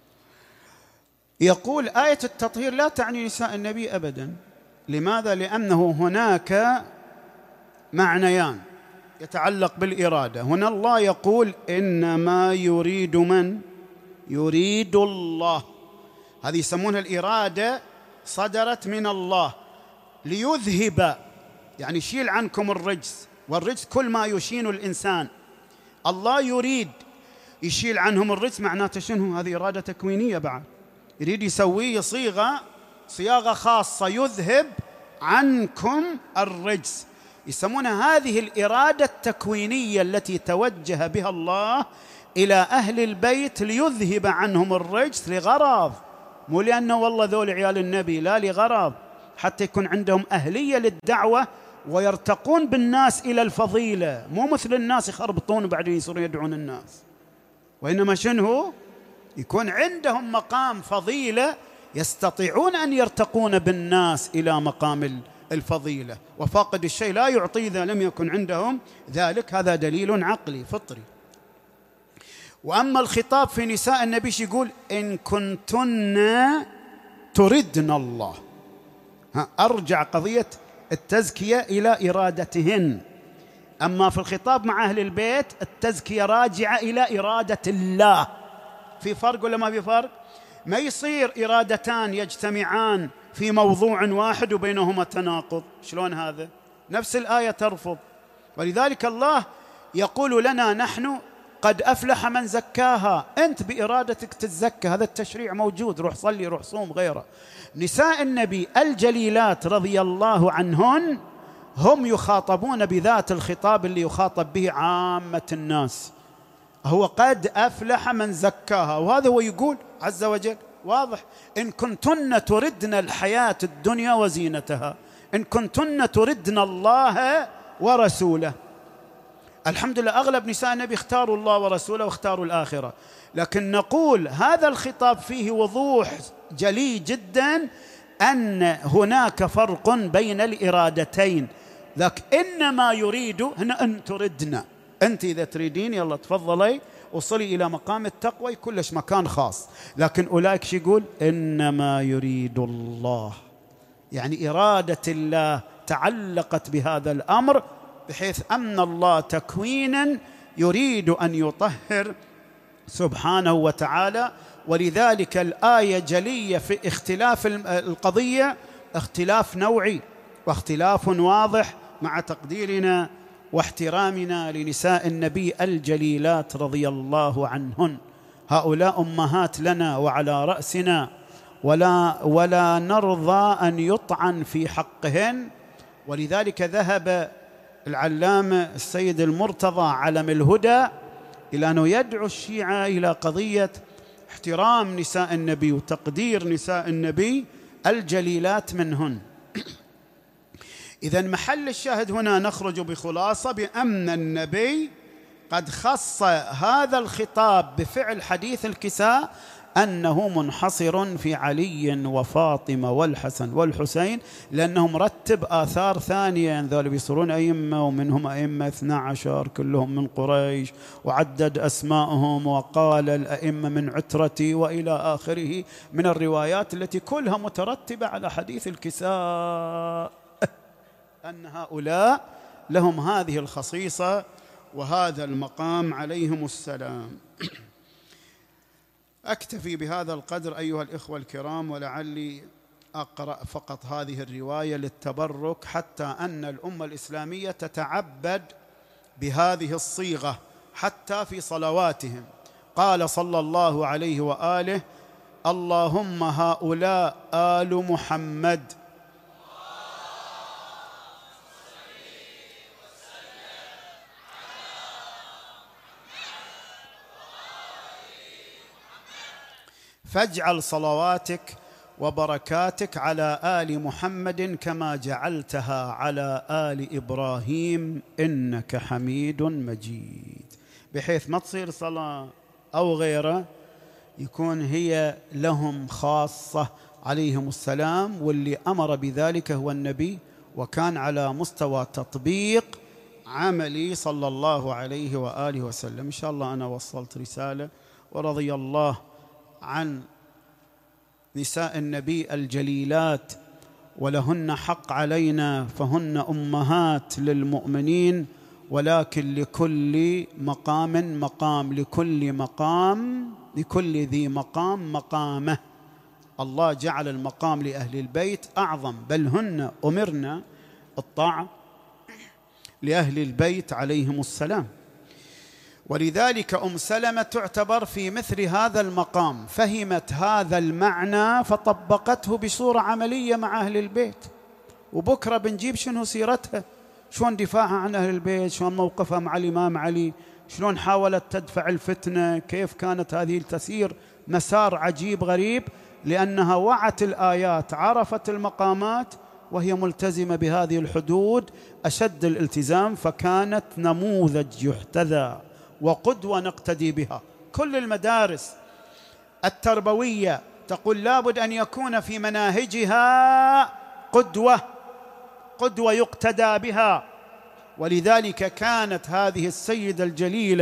Speaker 1: يقول آية التطهير لا تعني نساء النبي أبدا. لماذا؟ لأنه هناك معنيان يتعلق بالإرادة. هنا الله يقول إنما يريد من؟ يريد الله. هذه يسمونها الإرادة صدرت من الله ليذهب، يعني يشيل عنكم الرجس، والرجس كل ما يشين الإنسان. الله يريد يشيل عنهم الرجس، معناته شنو؟ هذه إرادة تكوينية بعد، يريد يسويه صيغة صياغة خاصة يذهب عنكم الرجس. يسمونها هذه الإرادة التكوينية التي توجه بها الله إلى أهل البيت ليذهب عنهم الرجس لغرض، مو لأنه والله ذول عيال النبي، لا، لغرض حتى يكون عندهم أهلية للدعوة ويرتقون بالناس إلى الفضيلة، مو مثل الناس يخربطون وبعدين يصيرون يدعون الناس، وإنما شنو؟ يكون عندهم مقام فضيلة يستطيعون أن يرتقون بالناس إلى مقام الفضيلة. وفاقد الشيء لا يعطي إذا لم يكن عندهم ذلك. هذا دليل عقلي فطري. وأما الخطاب في نساء النبي يقول إن كنتن تردن الله، ها أرجع قضية التزكية إلى إرادتهن. أما في الخطاب مع أهل البيت التزكية راجعة إلى إرادة الله. في فرق ولا ما في فرق؟ ما يصير إرادتان يجتمعان في موضوع واحد وبينهما تناقض، شلون هذا؟ نفس الآية ترفض. ولذلك الله يقول لنا نحن قد أفلح من زكاها، أنت بإرادتك تتزكى، هذا التشريع موجود، روح صلي روح صوم غيره. نساء النبي الجليلات رضي الله عنهن هم يخاطبون بذات الخطاب اللي يخاطب به عامة الناس، هو قد أفلح من زكاها، وهذا هو يقول عز وجل واضح: إن كنتن تردن الحياة الدنيا وزينتها، إن كنتن تردن الله ورسوله. الحمد لله أغلب نساء النبي اختاروا الله ورسوله واختاروا الآخرة، لكن نقول هذا الخطاب فيه وضوح جلي جدا أن هناك فرق بين الإرادتين. لك إنما يريد هنا أن تردنا، أنت إذا تريدين يلا تفضلي وصلي إلى مقام التقوى، كلش مكان خاص. لكن أولئك شو يقول؟ إنما يريد الله، يعني إرادة الله تعلقت بهذا الأمر، بحيث أن الله تكوينا يريد أن يطهر سبحانه وتعالى. ولذلك الآية جلية في اختلاف القضية، اختلاف نوعي واختلاف واضح، مع تقديرنا واحترامنا لنساء النبي الجليلات رضي الله عنهن. هؤلاء أمهات لنا وعلى رأسنا، ولا, ولا نرضى أن يطعن في حقهن. ولذلك ذهب العلامة السيد المرتضى علم الهدى إلى أنه يدعو الشيعة إلى قضية احترام نساء النبي وتقدير نساء النبي الجليلات منهن. إذن محل الشاهد هنا نخرج بخلاصة بأن النبي قد خص هذا الخطاب بفعل حديث الكساء أنه منحصر في علي وفاطمة والحسن والحسين، لأنه مرتب آثار ثانية، يعني ذلك بيصيرون أئمة، ومنهم أئمة اثنا عشر كلهم من قريش، وعدد أسماءهم وقال الأئمة من عترتي وإلى آخره من الروايات التي كلها مترتبة على حديث الكساء، أن هؤلاء لهم هذه الخصيصة وهذا المقام عليهم السلام. أكتفي بهذا القدر أيها الإخوة الكرام، ولعلي أقرأ فقط هذه الرواية للتبرك، حتى أن الأمة الإسلامية تتعبد بهذه الصيغة حتى في صلواتهم. قال صلى الله عليه وآله: اللهم هؤلاء آل محمد فاجعل صلواتك وبركاتك على آل محمد كما جعلتها على آل إبراهيم إنك حميد مجيد، بحيث ما تصير صلاة أو غيره، يكون هي لهم خاصة عليهم السلام، واللي أمر بذلك هو النبي، وكان على مستوى تطبيق عملي صلى الله عليه وآله وسلم. إن شاء الله أنا وصلت رسالة. ورضي الله عن نساء النبي الجليلات، ولهن حق علينا، فهن أمهات للمؤمنين، ولكن لكل مقام مقام، لكل مقام لكل ذي مقام مقامه. الله جعل المقام لأهل البيت أعظم، بل هن أمرنا الطاعة لأهل البيت عليهم السلام. ولذلك أم سلمة تعتبر في مثل هذا المقام، فهمت هذا المعنى فطبقته بصورة عملية مع أهل البيت. وبكرة بنجيب شنو سيرتها، شلون دفاعها عن أهل البيت، شلون موقفها مع الإمام علي، شلون حاولت تدفع الفتنة، كيف كانت هذه تسير مسار عجيب غريب، لأنها وعت الآيات، عرفت المقامات، وهي ملتزمة بهذه الحدود أشد الالتزام، فكانت نموذج يحتذى وقدوة نقتدي بها. كل المدارس التربوية تقول لابد أن يكون في مناهجها قدوة قدوة يقتدى بها. ولذلك كانت هذه السيدة الجليلة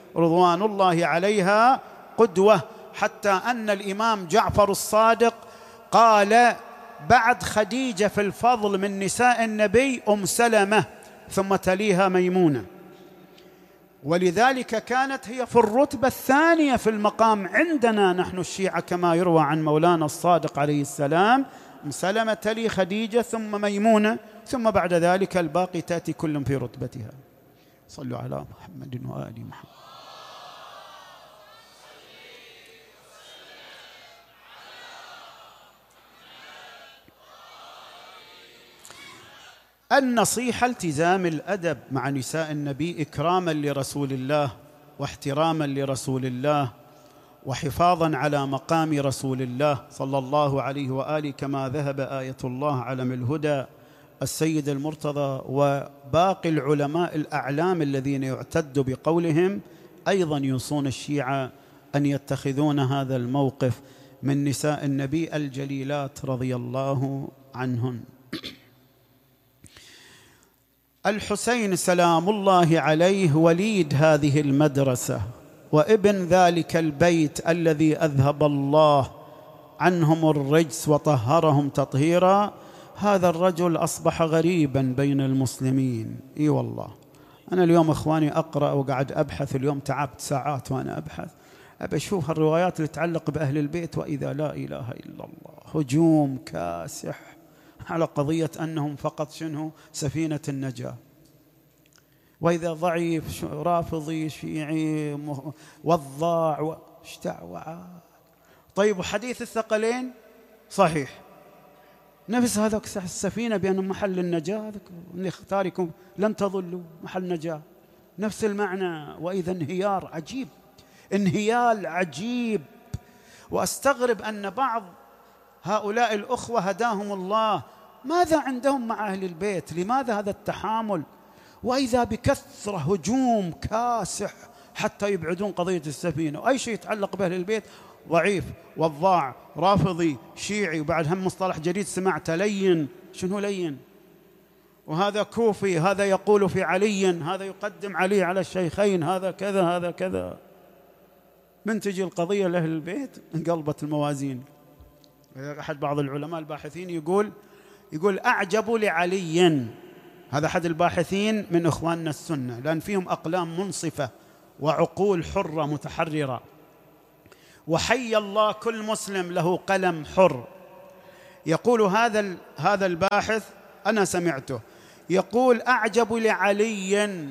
Speaker 1: رضوان الله عليها قدوة، حتى أن الإمام جعفر الصادق قال بعد خديجة في الفضل من نساء النبي أم سلمة، ثم تليها ميمونة، ولذلك كانت هي في الرتبة الثانية في المقام عندنا نحن الشيعة، كما يروى عن مولانا الصادق عليه السلام: أم سلمة تلي خديجة ثم ميمونة، ثم بعد ذلك الباقي تأتي كل في رتبتها. صلوا على محمد وآل محمد. النصيحة التزام الأدب مع نساء النبي إكراما لرسول الله واحتراما لرسول الله وحفاظا على مقام رسول الله صلى الله عليه وآله، كما ذهب آية الله علم الهدى السيد المرتضى وباقي العلماء الأعلام الذين يعتد بقولهم أيضا يوصون الشيعة أن يتخذون هذا الموقف من نساء النبي الجليلات رضي الله عنهن. الحسين سلام الله عليه وليد هذه المدرسة وابن ذلك البيت الذي أذهب الله عنهم الرجس وطهرهم تطهيرا. هذا الرجل أصبح غريبا بين المسلمين. إي والله، أنا اليوم إخواني أقرأ وقاعد أبحث، اليوم تعبت ساعات وأنا أبحث أبى أشوف الروايات اللي تتعلق بأهل البيت، وإذا لا إله إلا الله هجوم كاسح على قضية أنهم فقط شنو سفينة النجاة، وإذا ضعيف رافضي شيعي وضاع واشتعوع. طيب وحديث الثقلين صحيح، نفس هذا السفينة بأن محل النجاة اللي اختاركم لن تضلوا محل نجاة، نفس المعنى. وإذا انهيار عجيب، انهيال عجيب. وأستغرب أن بعض هؤلاء الأخوة هداهم الله ماذا عندهم مع أهل البيت؟ لماذا هذا التحامل؟ وإذا بكثرة هجوم كاسح حتى يبعدون قضية السفينة، وأي شيء يتعلق بأهل البيت ضعيف وضاع رافضي شيعي. وبعد هم مصطلح جديد سمعت لين. شنو لين؟ وهذا كوفي، هذا يقول في علي، هذا يقدم علي على الشيخين، هذا كذا هذا كذا. من تجي القضية لأهل البيت انقلبت الموازين. أحد بعض العلماء الباحثين يقول يقول أعجب لعلي، هذا أحد الباحثين من إخواننا السنة، لأن فيهم أقلام منصفة وعقول حرة متحررة، وحي الله كل مسلم له قلم حر. يقول هذا هذا الباحث، أنا سمعته يقول: أعجب لعلي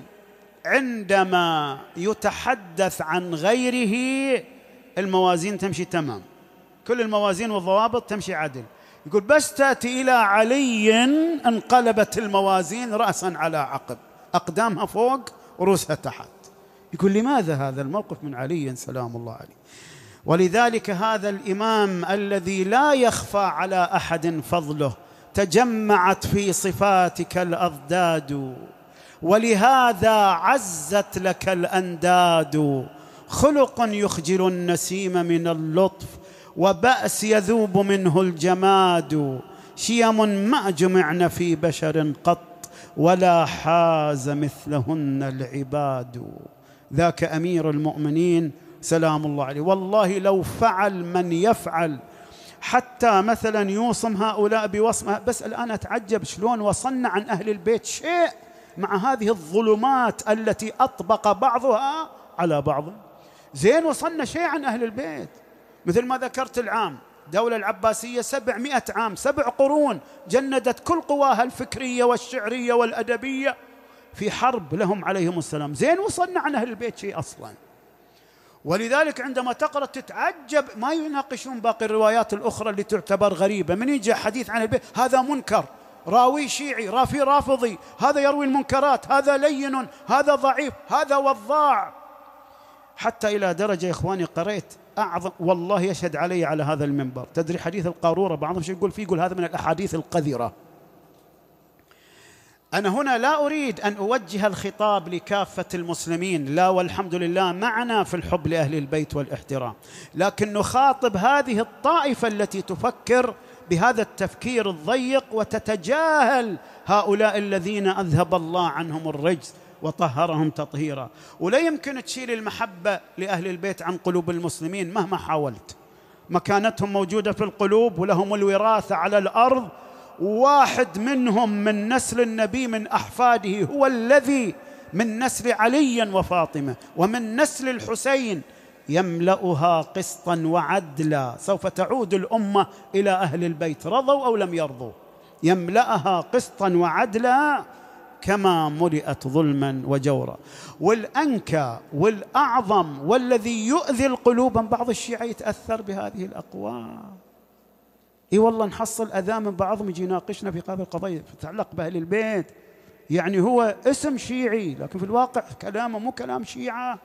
Speaker 1: عندما يتحدث عن غيره الموازين تمشي تمام، كل الموازين والضوابط تمشي عدل. يقول بس تأتي إلى علي انقلبت الموازين رأسا على عقب، أقدامها فوق ورؤوسها تحت. يقول لماذا هذا الموقف من علي سلام الله عليه؟ ولذلك هذا الإمام الذي لا يخفى على أحد فضله، تجمعت في صفاتك الأضداد، ولهذا عزت لك الأنداد. خلق يخجل النسيم من اللطف، وبأس يذوب منه الجماد. شيم ما جمعن في بشر قط، ولا حاز مثلهن العباد. ذاك أمير المؤمنين سلام الله عليه. والله لو فعل من يفعل حتى مثلا يوصم هؤلاء بوصمه، بس الآن أتعجب شلون وصلنا عن أهل البيت شيء مع هذه الظلمات التي أطبق بعضها على بعض. زين وصلنا شيء عن أهل البيت، مثل ما ذكرت العام الدولة العباسية سبعمائة عام، سبع قرون جندت كل قواها الفكرية والشعرية والأدبية في حرب لهم عليهم السلام. زين وصلنا عن أهل البيت شيء أصلا. ولذلك عندما تقرأ تتعجب ما يناقشون باقي الروايات الأخرى اللي تعتبر غريبة. من يجي حديث عن البيت هذا منكر، راوي شيعي، رافي رافضي، هذا يروي المنكرات، هذا لين، هذا ضعيف، هذا وضاع. حتى إلى درجة يا إخواني قرأت أعظم، والله يشهد علي على هذا المنبر، تدري حديث القارورة بعضهم شيء يقول فيه، يقول هذا من الأحاديث القذرة. أنا هنا لا أريد أن أوجه الخطاب لكافة المسلمين، لا والحمد لله معنا في الحب لأهل البيت والاحترام، لكن نخاطب هذه الطائفة التي تفكر بهذا التفكير الضيق وتتجاهل هؤلاء الذين أذهب الله عنهم الرجس وطهرهم تطهيرا. ولا يمكن تشيل المحبة لأهل البيت عن قلوب المسلمين مهما حاولت، مكانتهم موجودة في القلوب ولهم الوراثة على الأرض. واحد منهم من نسل النبي من أحفاده هو الذي من نسل علي وفاطمة ومن نسل الحسين يملأها قسطا وعدلا. سوف تعود الأمة إلى أهل البيت رضوا أو لم يرضوا، يملأها قسطا وعدلا كما ملئت ظلما وجورا. والأنكى والأعظم والذي يؤذي القلوب من بعض الشيعة يتأثر بهذه الأقوال. اي والله نحصل أذى من بعضهم يجي يناقشنا في هذه القضية تتعلق بأهل البيت، يعني هو اسم شيعي لكن في الواقع كلامه مو كلام شيعة.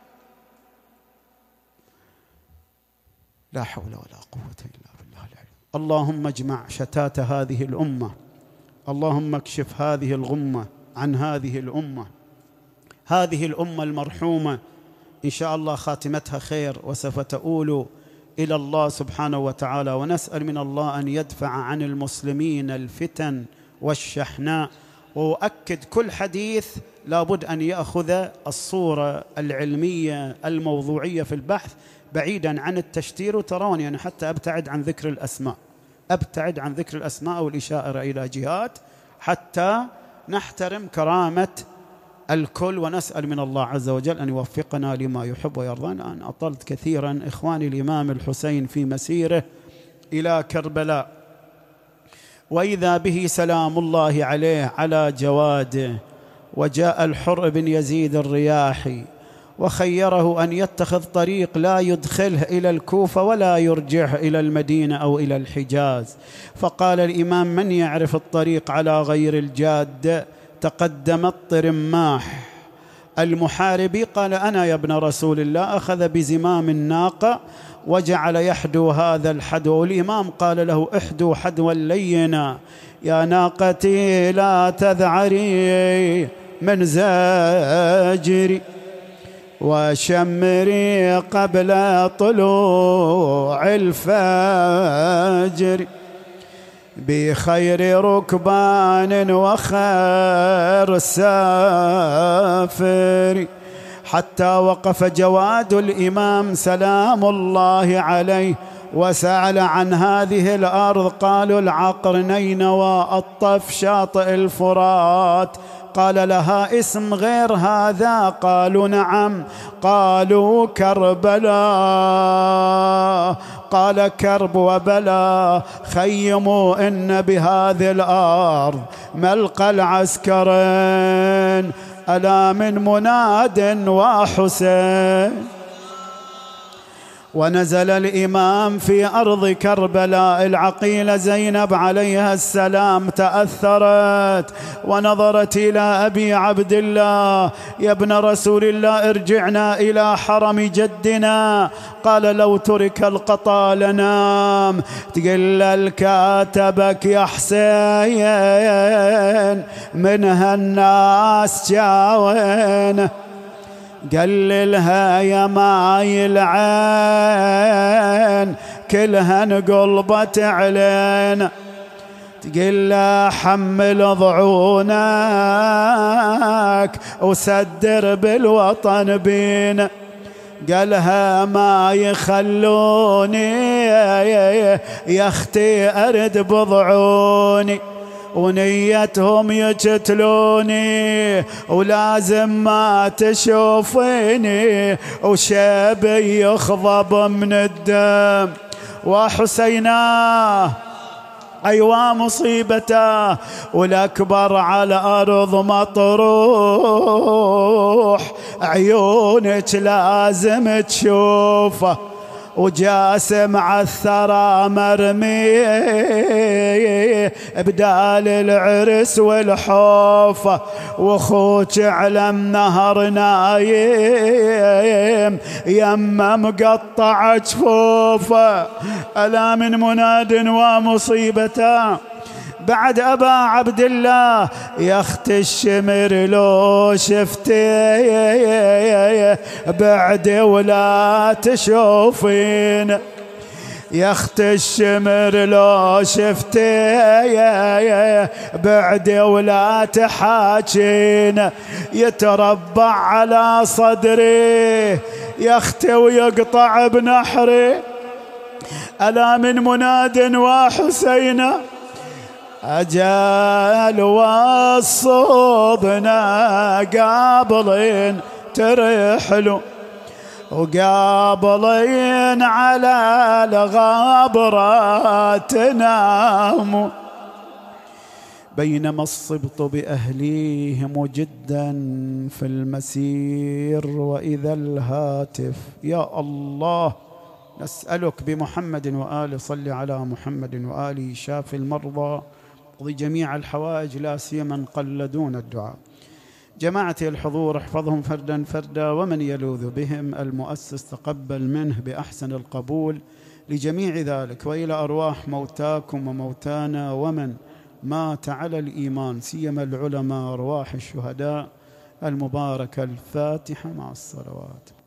Speaker 1: لا حول ولا قوة إلا بالله العلي. اللهم اجمع شتات هذه الأمة، اللهم اكشف هذه الغمة عن هذه الأمة، هذه الأمة المرحومة إن شاء الله خاتمتها خير وسوف تؤول إلى الله سبحانه وتعالى. ونسأل من الله أن يدفع عن المسلمين الفتن والشحناء. وأؤكد كل حديث لابد أن يأخذ الصورة العلمية الموضوعية في البحث بعيداً عن التشتير. وترون يعني حتى أبتعد عن ذكر الأسماء، أبتعد عن ذكر الأسماء والإشارة إلى جهات حتى نحترم كرامة الكل. ونسأل من الله عز وجل أن يوفقنا لما يحب ويرضى. أنا أطلت كثيراً. إخواني، الإمام الحسين في مسيره إلى كربلاء وإذا به سلام الله عليه على جواده، وجاء الحر بن يزيد الرياحي وخيره أن يتخذ طريق لا يدخله إلى الكوفة ولا يرجعه إلى المدينة أو إلى الحجاز. فقال الإمام: من يعرف الطريق على غير الجادة؟ تقدم الطرماح المحاربي قال: أنا يا ابن رسول الله. أخذ بزمام الناقة وجعل يحدو هذا الحدو. والإمام قال له: احدو حدوا لينا يا ناقتي لا تذعري من زاجري، وشمري قبل طلوع الفجر، بخير ركبان وخير سافر. حتى وقف جواد الإمام سلام الله عليه وسأل عن هذه الأرض. قالوا: العقر نينوى الطف شاطئ الفرات. قال: لها اسم غير هذا؟ قالوا: نعم. قالوا: كربلاء. قال: كرب وبلا خيموا إن بهذه الأرض ملقى العسكرين، ألا من مناد وحسين. ونزل الإمام في أرض كربلاء. العقيلة زينب عليها السلام تأثرت ونظرت إلى أبي عبد الله: يا ابن رسول الله، ارجعنا إلى حرم جدنا. قال: لو ترك القطا لنام. تقل الكاتبك يا حسين منها الناس جاوين، قللها يا ماي العين كلها انقلبت علينا. تقل حمل ضعونك وسدر بالوطن بينا. قالها: ما يخلوني يا اختي ارد بضعوني، ونيتهم يقتلوني ولازم ما تشوفيني، وشيبي يخضب من الدم. وحسيناه أيوا مصيبته، والأكبر على أرض مطروح، عيونك لازم تشوفه. وجاسم عالثرى مرمي بدال العرس والحوفة، واخوك علم نهر نايم يما مقطع جفوفه. ألا من مناد ومصيبته بعد أبا عبد الله. يا اخت الشمر لو شفتي بعد ولا تشوفين، يا اخت الشمر لو شفتي بعدي ولا تحاجين يتربع على صدري يا اختي ويقطع بنحري ألا من مناد وحسينا أجال وصوبنا قابلين ترحلوا وقابلين على الغابرة تناموا بينما الصبط بأهليهم جدا في المسير وإذا الهاتف يا الله نسألك بمحمد وآله صل على محمد وآله شاف المرضى اقضي جميع الحوائج لا سيما قلدون الدعاء. جماعتي الحضور احفظهم فردا فردا ومن يلوذ بهم المؤسس تقبل منه بأحسن القبول لجميع ذلك وإلى أرواح موتاكم وموتانا ومن مات على الإيمان سيما العلماء أرواح الشهداء المباركة الفاتحة مع الصلوات.